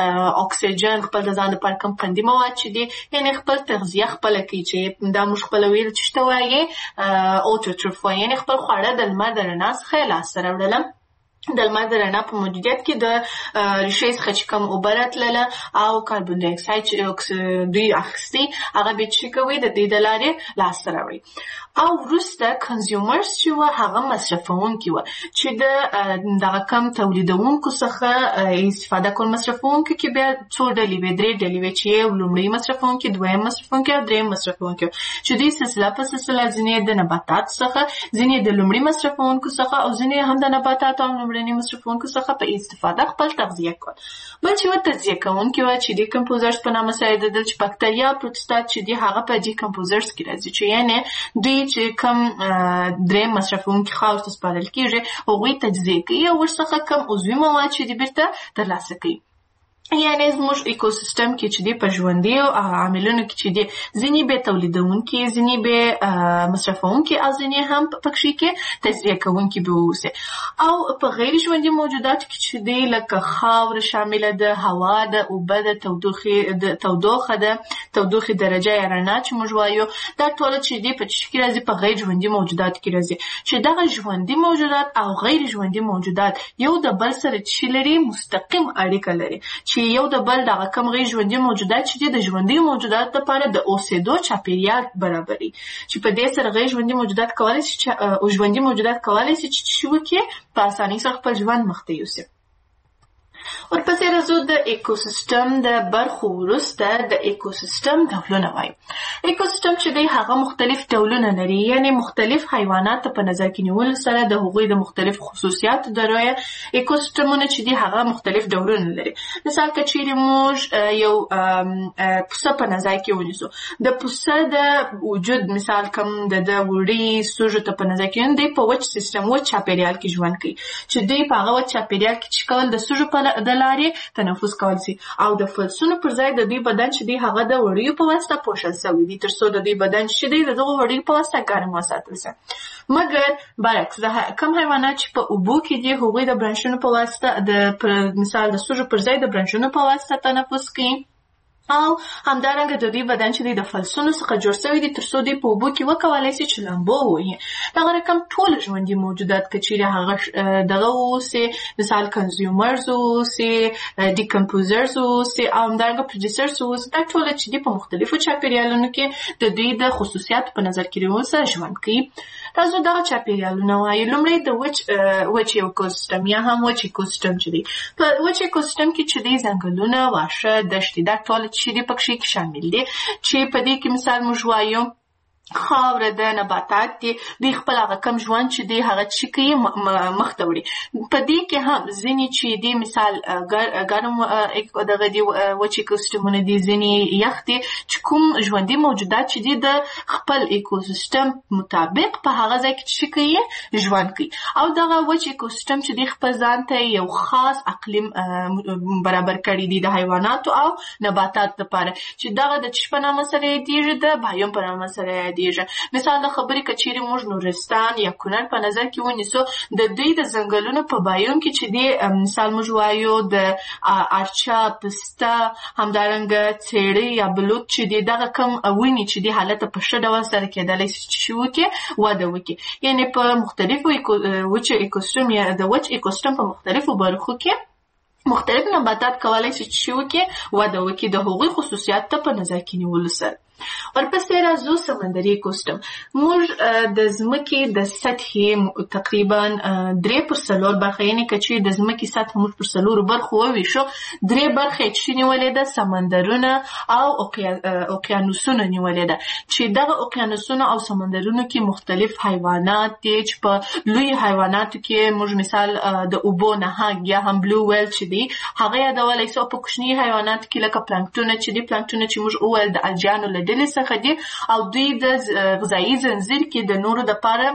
اکسیجن خپل د ځان لپاره کم قندي مواد چې دي یعنې خپل تغذیه خپله کوي چې دا موږ خپل ویل چې شته وایي اوټوټروف وایي یعنې خپل خواړه د لمر د رڼا څخه یې لاسته راوړله. د لمر د رڼا په موجودیت کې د ریښې څخه چې کوم اوبه راتلله او کاربن ډای اکساید چې دوی اخیستي هغه بیا چې کوي د دې د لارې لاسته راوړي. او وروسته کنزیومرز چې وه هغه مصرفونکي وه چې د دغه کم تولیدونکو څخه استفاده کول. مصرفونکو کې بیا څو ډلې وې درې ډلې وې چې یو لومړی مصرفونکي دویم مصرفونکي او دریم مصرفونکي چې دوی سلسله په سلسله ځینې د نباتات څخه ځینې د لومړي مصرفونکو څخه او ځینې هم د نباتات او لومړني مصرفونکو څخه په استفاده خپل تغذیه کول. بل چې وه تجزیه کوونکي وه چې ډي کمپوزرز په نامه سره یادېدل چې بکتریا پروتستات چې دي هغه په ډي کمپوزرز کې راځي چې یعنې دوی چې کم دریم مصرفونکي خاورې ته سپارل کېږي هغوی تجزیه کوي او ورڅخه کم عضوي مواد چې دي بیرته ترلاسه کوي. یعنې زموږ ایکوسیستم کې چې دي په ژوندي عاملونو کې چې دي ځینې به تولیدونکي ځینې به مصرفونکي او ځینې هم پکې کې تجزیه کوونکي به واوسي. او په غیر ژوندي موجوداتو کې چې دي لکه خاوره شامله ده هوا ده اوبه ده تودوخې د تودوخه ده تودوخې درجه یا رڼا چې موږ وایو دا ټول چې دي په څه کې راځي په غیر ژوندي موجوداتو کې راځي. چې دغه ژوندي موجودات او غیر ژوندي موجودات یو د بل سره چې لري مستقیم اړیکه لري چې یو د بل دغه کم غیر ژوندي موجودات چې دي د ژوندي موجودات لپاره د اوسېدو چاپیریال برابري چې په دې سره غیر ژوندي موجودات کولی شي او ژوندي موجودات کولی شي چې څه وکړي په اسانۍ سره خپل ژوند مخته یوسي. ورپسې راځو د ایکوسیستم د برخو وروسته د ایکوسیستم ډولونه وایو. ایکوسیستم چې دی هغه مختلف ډولونه لري یعنې مختلف حیوانات په نظر کې نیولو سره د هغوی د مختلف خصوصیاتو د رایه ایکوسیستمونه چې دی هغه مختلف ډولونه لري. مثال که چیرې موږ یو پسه په نظر کې ونیسو د پسه د وجود مثال کوم د د وړي سوژو ته په نظر کې ونیسو دی په وچ سیستم وچ چاپیریال کې ژوند کوي چې دوی په هغه وچ چاپیریال کې چې کول د سوژو په د لارې تنفس کول شي او د فلسونو پر ځای د دوی بدن چې دی هغه د وړیو په واسطه پوښل شوی دی تر څو د دوی بدن چې دی د دغه وړیو په واسطه ګرم وساتل شي. مګر برعکس کم حیوانات چې په اوبو کې دي هغوی د برانشونو په واسطه د مثال د سوژو پر ځای د برانشونو په واسطه تنفس کوي او همدارنګه د دوی بدن چې د فلسونو څخه جوړ شوی دی تر څو دوی په اوبو کې وکولی شي چې لامبو ووهي. دغه رقم ټول ژوندي موجودات که چیرې هغه دغه واوسي مثال کنزیومرز واوسي ډیکمپوزرز واوسي او همدارنګه پروډیوسرز واوسي دا ټول چې دي په مختلفو چاپیریالونو کې د دوی د خصوصیاتو په نظر کې نیولو سره ژوند کوي. تاسو دغه چاپیریالونه وایي. لومړی د وچ وچ ایکوسیستم یا هم وچ ایکوسیستم چې دی په وچ ایکوسیستم کې چې دی ځنګلونه واښه دښتې دا ټول چې دی پکې کې شامل دي چې په دې کې مثال موږ وایو خاوره د نباتات دي دوی خپل هغه کم ژوند چې دی هغه چې کوي مخته وړي. په دې کې هم ځینې چې دی مثال ګرم دغه دي وچ ایکوسیستمونه دي ځینې یخ دي چې کوم ژوندي موجودات چې دي د خپل ایکوسیستم مطابق په هغه ځای کې چې کوي ژوند کوي او دغه وچ ایکوسیستم چې دی خپل ځان ته یو خاص اقلیم برابر کړی دی د حیواناتو او نباتات لپاره چې دغه د چی په نامه سره یادېږي د بایوم په نامه سره یادېږي. مثال د خبرې که چیرې موږ نورستان یا کونړ په نظر کې ونیسو د دوی د ځنګلونو په بایوم کې چې دی مثال موږ وایو د ارچا پسته همدارنګه څېړۍ یا بلوط چې دی دغه کم ونې چې دی حالت په ښه ډول سره کېدلی شي چې وکړي وده وکړي یعنې په مختلفو وچ ایکوسیستم یا د وچ ایکوسیستم په مختلفو برخو کې مختلف نباتات کولای شي چې وکړي وده وکړي د هغوی خصوصیات ته په نظر کې نیولو سره. ورپسې راځو سمندري ایکوسیستم. موږ د ځمکې د سطحې تقریبا درې پر څلور برخه، یعنې که چې د ځمکې سطح موږ پر څلورو برخو وویشو، درې برخې یې چې نیولې ده سمندرونه او اوقیانوسونه نیولې ده، چې دغه اوقیانوسونه او سمندرونو کې مختلف حیوانات دي، چې په لوی حیواناتو کې موږ مثال د اوبو نهنګ یا هم بلو ویل چې دی هغه یادولی سو. په کوچني حیواناتو کې لکه پلانکټونه چې دي، پلانکټونه چې موږ وویل د الجیانو له ډلې څخه دي او دوی د غذایي زنځیر کې د نورو دپاره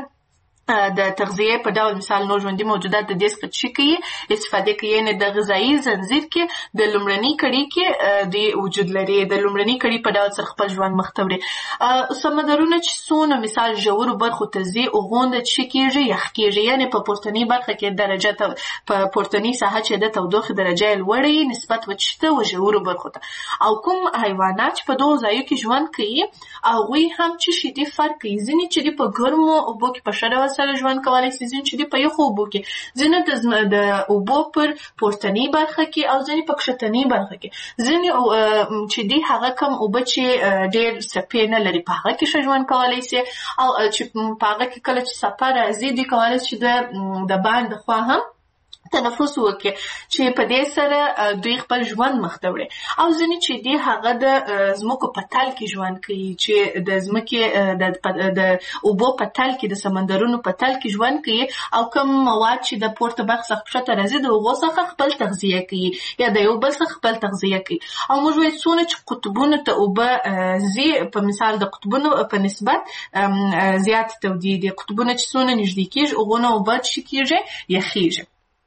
د تغذیه په ډول مثال نور ژوندي موجودات د دې څخه چې کوي استفاده کوي، یعنې د غذایي زنځیر کې د لومړني کړۍ کې د وجود لري، د لومړني کړۍ په ډول سره خپل ژوند مخ ته وړي. سمندرونه چې څونه مثال ژورو برخو ته ځي هغومره چې کېږي یخ کېږي، یعنې په پورتنۍ برخه کې درجه په پورتنۍ ساحه چې د تودوخې درجه یې لوړه وي نسبت وچ ته و ژورو برخو ته. او کوم حیوانات چې په دغو ځایو کې ژوند کوي هغوی هم چې شي دي فرق کوي، ځینې چې دي په ګرمو اوبو کې په ښه ډول سره ژوند کولای شي، ځینې چې دي په یخو اوبو کې، ځینې د اوبو پر پورتنۍ برخه کې او ځینې په کښتنۍ برخه کې، ځینې چې دي هغه کم اوبه چې ډېر څپې نه لري په هغه کې ښه ژوند کولای شي، او چې په هغه کې کله چې څپه راځي دوی کولای شي د باندې خوا هم تنفس وکړي چې په دې سره دوی خپل ژوند مخ ته وړي. او ځینې چې دي هغه د ځمکو په تل کې ژوند کوي، چې د ځمکې د اوبو په تل کې د سمندرونو په تل کې ژوند کوي، او کوم مواد چې د پورته برخه څخه ښکته راځي د هغو څخه خپل تغذیه کوي یا د یو بل څخه خپل تغذیه کوي. او موږ وایو څونه چې قطبونو ته اوبه ځي، په مثال د قطبونو په نسبت زیات تودې دي، قطبونه چې څونه نږدې کېږي هغونه اوبه چې کېږي یخېږي.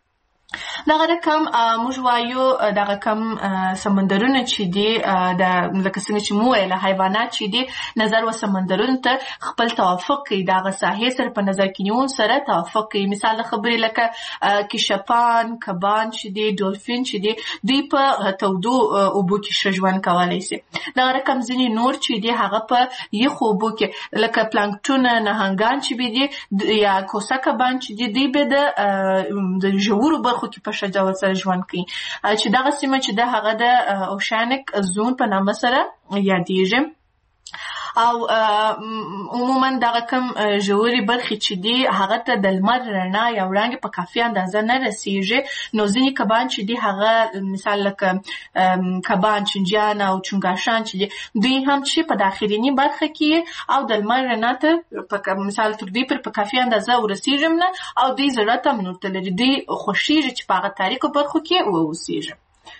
دغه رقم موږ وایو دغه کم سمندرونه چې دي د لکه څنګه چې مو ویله حیوانات چې دي نظر و سمندرونو ته خپل توافق کوي، دغه ساحې سره په نظر کې نیول سره توافق کوي. مثال د خبرې لکه کشپان، کبان چې دي، ډولفین چې دي، دوی په تودو اوبو کې ښه ژوند کولی شي. دغه رقم ځینې نور چې دي هغه په یخو اوبو کې لکه پلانکټونه، نهنګان چې دي یا کوسه کبان چې دي، دوی به د ژورو برخو کې په ښه ډول سره ژوند کوي، چې دغه سیمه چې ده هغه د اوشانک زون په نامه سره یادېږي. او عموما دغه کم ژورې برخې چې دي هغه ته د لمر رڼا یا وړانګې په کافي اندازه نه رسیږي، نو ځینې کبان چې دي هغه مثال لکه کبان، چنجیان او چنګاشان چې دي، دوی هم چې په داخلینی برخه کې او د لمر رڼا ته مثال تر دوی پر په کافي اندازه ورسیږي نه، او دوی زړه ته منورته لري، دوی خوښیږي چې په هغه تاریکو برخو کې واوسیږي.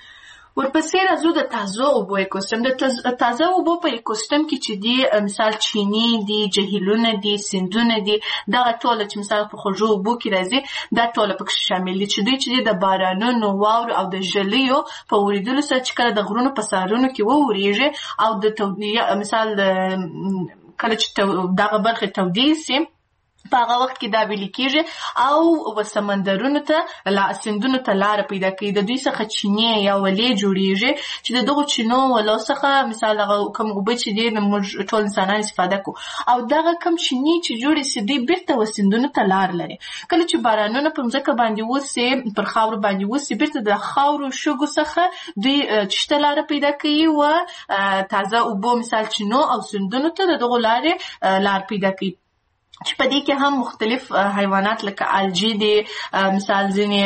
ورپسې راځو د تازه اوبو ایکوسیستم. د تازه اوبو په ایکوسیستم کې چې دي مثال چینې دي، جهیلونه دي، سیندونه دي، دغه ټوله چې مثال په خوږو اوبو کې راځي دا ټوله پکې شامل دي، چې دوی چې دي د بارانونو، واورو او د ژلیو په ورېدلو سره چې کله د غرونو په سرونو کې وورېږي او د مثال کله چې دغه برخې تودې سي په هغه وخت کې دا ویلې کېږي او سمندرونو ته سیندونو ته لاره پیدا کوي، د دوی څخه چینې یا ولې جوړېږي چې د دغو چینو ولو څخه مثال هغه کوم اوبه چې دي موږ ټول انسانان استفاده کوو، او دغه کم چینې چې جوړې سي دوی بیرته و سیندونو ته لار لري. کله چې بارانونه پر مځکه باندې وسي، پر خاورو باندې وسي، بیرته د خاورو شګو څخه دوی چشته لاره پیدا کوي و تازه اوبو مثال چینو او سیندونو ته د دغو لارې لار پیدا کوي، چې په دې کې هم مختلف حیوانات لکه الجی دي، مثال ځینې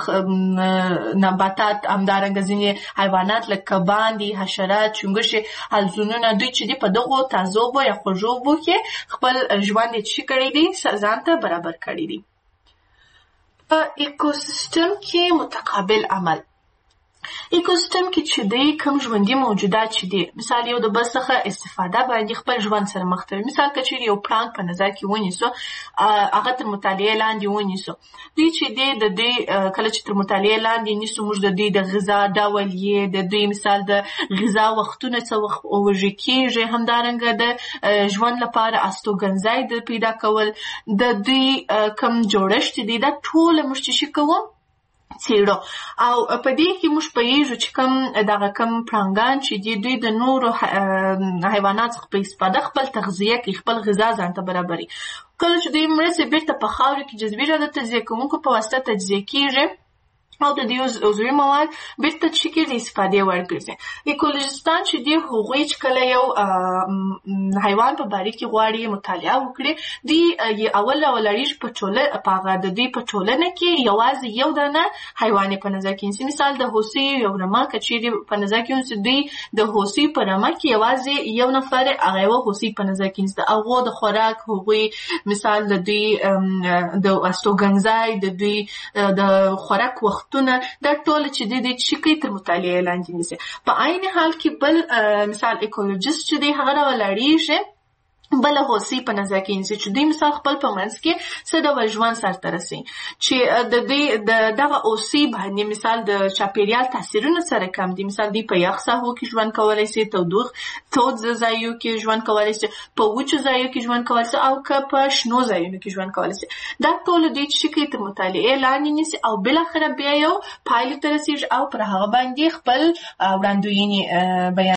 نباتات، همدارنګه ځینې حیوانات لکه کبان دي، حشرات، چونګښې، حلزونونه، دوی چې دي په دغو تازه اوبو یا خوږو اوبو کې خپل ژوند یې څه کړی دی، ځان ته برابر کړی دی. په ایکوسیستم کې متقابل عمل. ایکوسیستم کې چې دی کوم ژوندي موجودات چې دي مثال یو د بل څخه استفاده باندې خپل ژوند سره مخ ته وي. مثال که چیرې یو پلانک په نظر کې ونیسو، هغه تر مطالعې لاندې ونیسو، دوی چې دی د دوی کله چې تر مطالعې لاندې نیسو موږ د دوی د غذا ډول یې، د دوی مثال د غذا وختونه څه وخت وژې کېږي، همدارنګه د ژوند لپاره استوګنځی د پیدا کول، د دوی کوم جوړښت دی، دا ټوله موږ چې کوو څېړو. او په دې کې موږ پوهېږو چې کوم دغه کوم پړانګان چې دي دوی د نورو حیوانات څخه په استفاده خپل تغذیه کوي، خپل غذا ځان ته برابروي. کله چې دوی مړه سي بیرته په خاورو کې جذبېږي او د تجزیه کوونکو په واسطه تجزیه کېږي او د دې عضوي مواد بیرته چې کې د استفادې وړ ګرځي. ایکولوژیستان چې دی هغوی چې کله یو حیوان په باره کې غواړي مطالعه وکړي دی اول اول اړیږي په ټوله په هغه د دوی په ټولنه کې یوازې یو دانه حیوان په نظر کې نیسي. مثال د هوسۍ یو رمه که چیرې په نظر کې ونیسي دوی د هوسۍ په رمه کې یوازې یو نفر هغه یوه هوسۍ په نظر کې نیسي. د هغو د خوراک هغوی مثال د دوی د استوګنځای د دوی د خوراک وخت دا ټول چې د دې چې کوي تر مطالعه لاندې نیسي. په عین حال کې بل مثال ایکولوژیست چې دی هغه راولاړیږي بل هوسۍ په نظر کې نیسي چې دوی مثال خپل په منځ کې څه ډول ژوند سرته رسوي چې د دې د دغه هوسۍ باندې مثال د چاپیریال تاثیرونه سره کم دي. مثال دوی په یخ ساحو کې ژوند کولی شي، تودوخ تود ځایو کې ژوند کولی شي، په وچو ځایو کې ژوند کولی شي او که په شنو ځایونو کې ژوند کولی شي. دا ټول دوی چې کوي تر مطالعې لاندې نیسي او بالاخره بیا یو پایلې ته رسېږي او پر هغه باندې خپل وړاندوینې بیان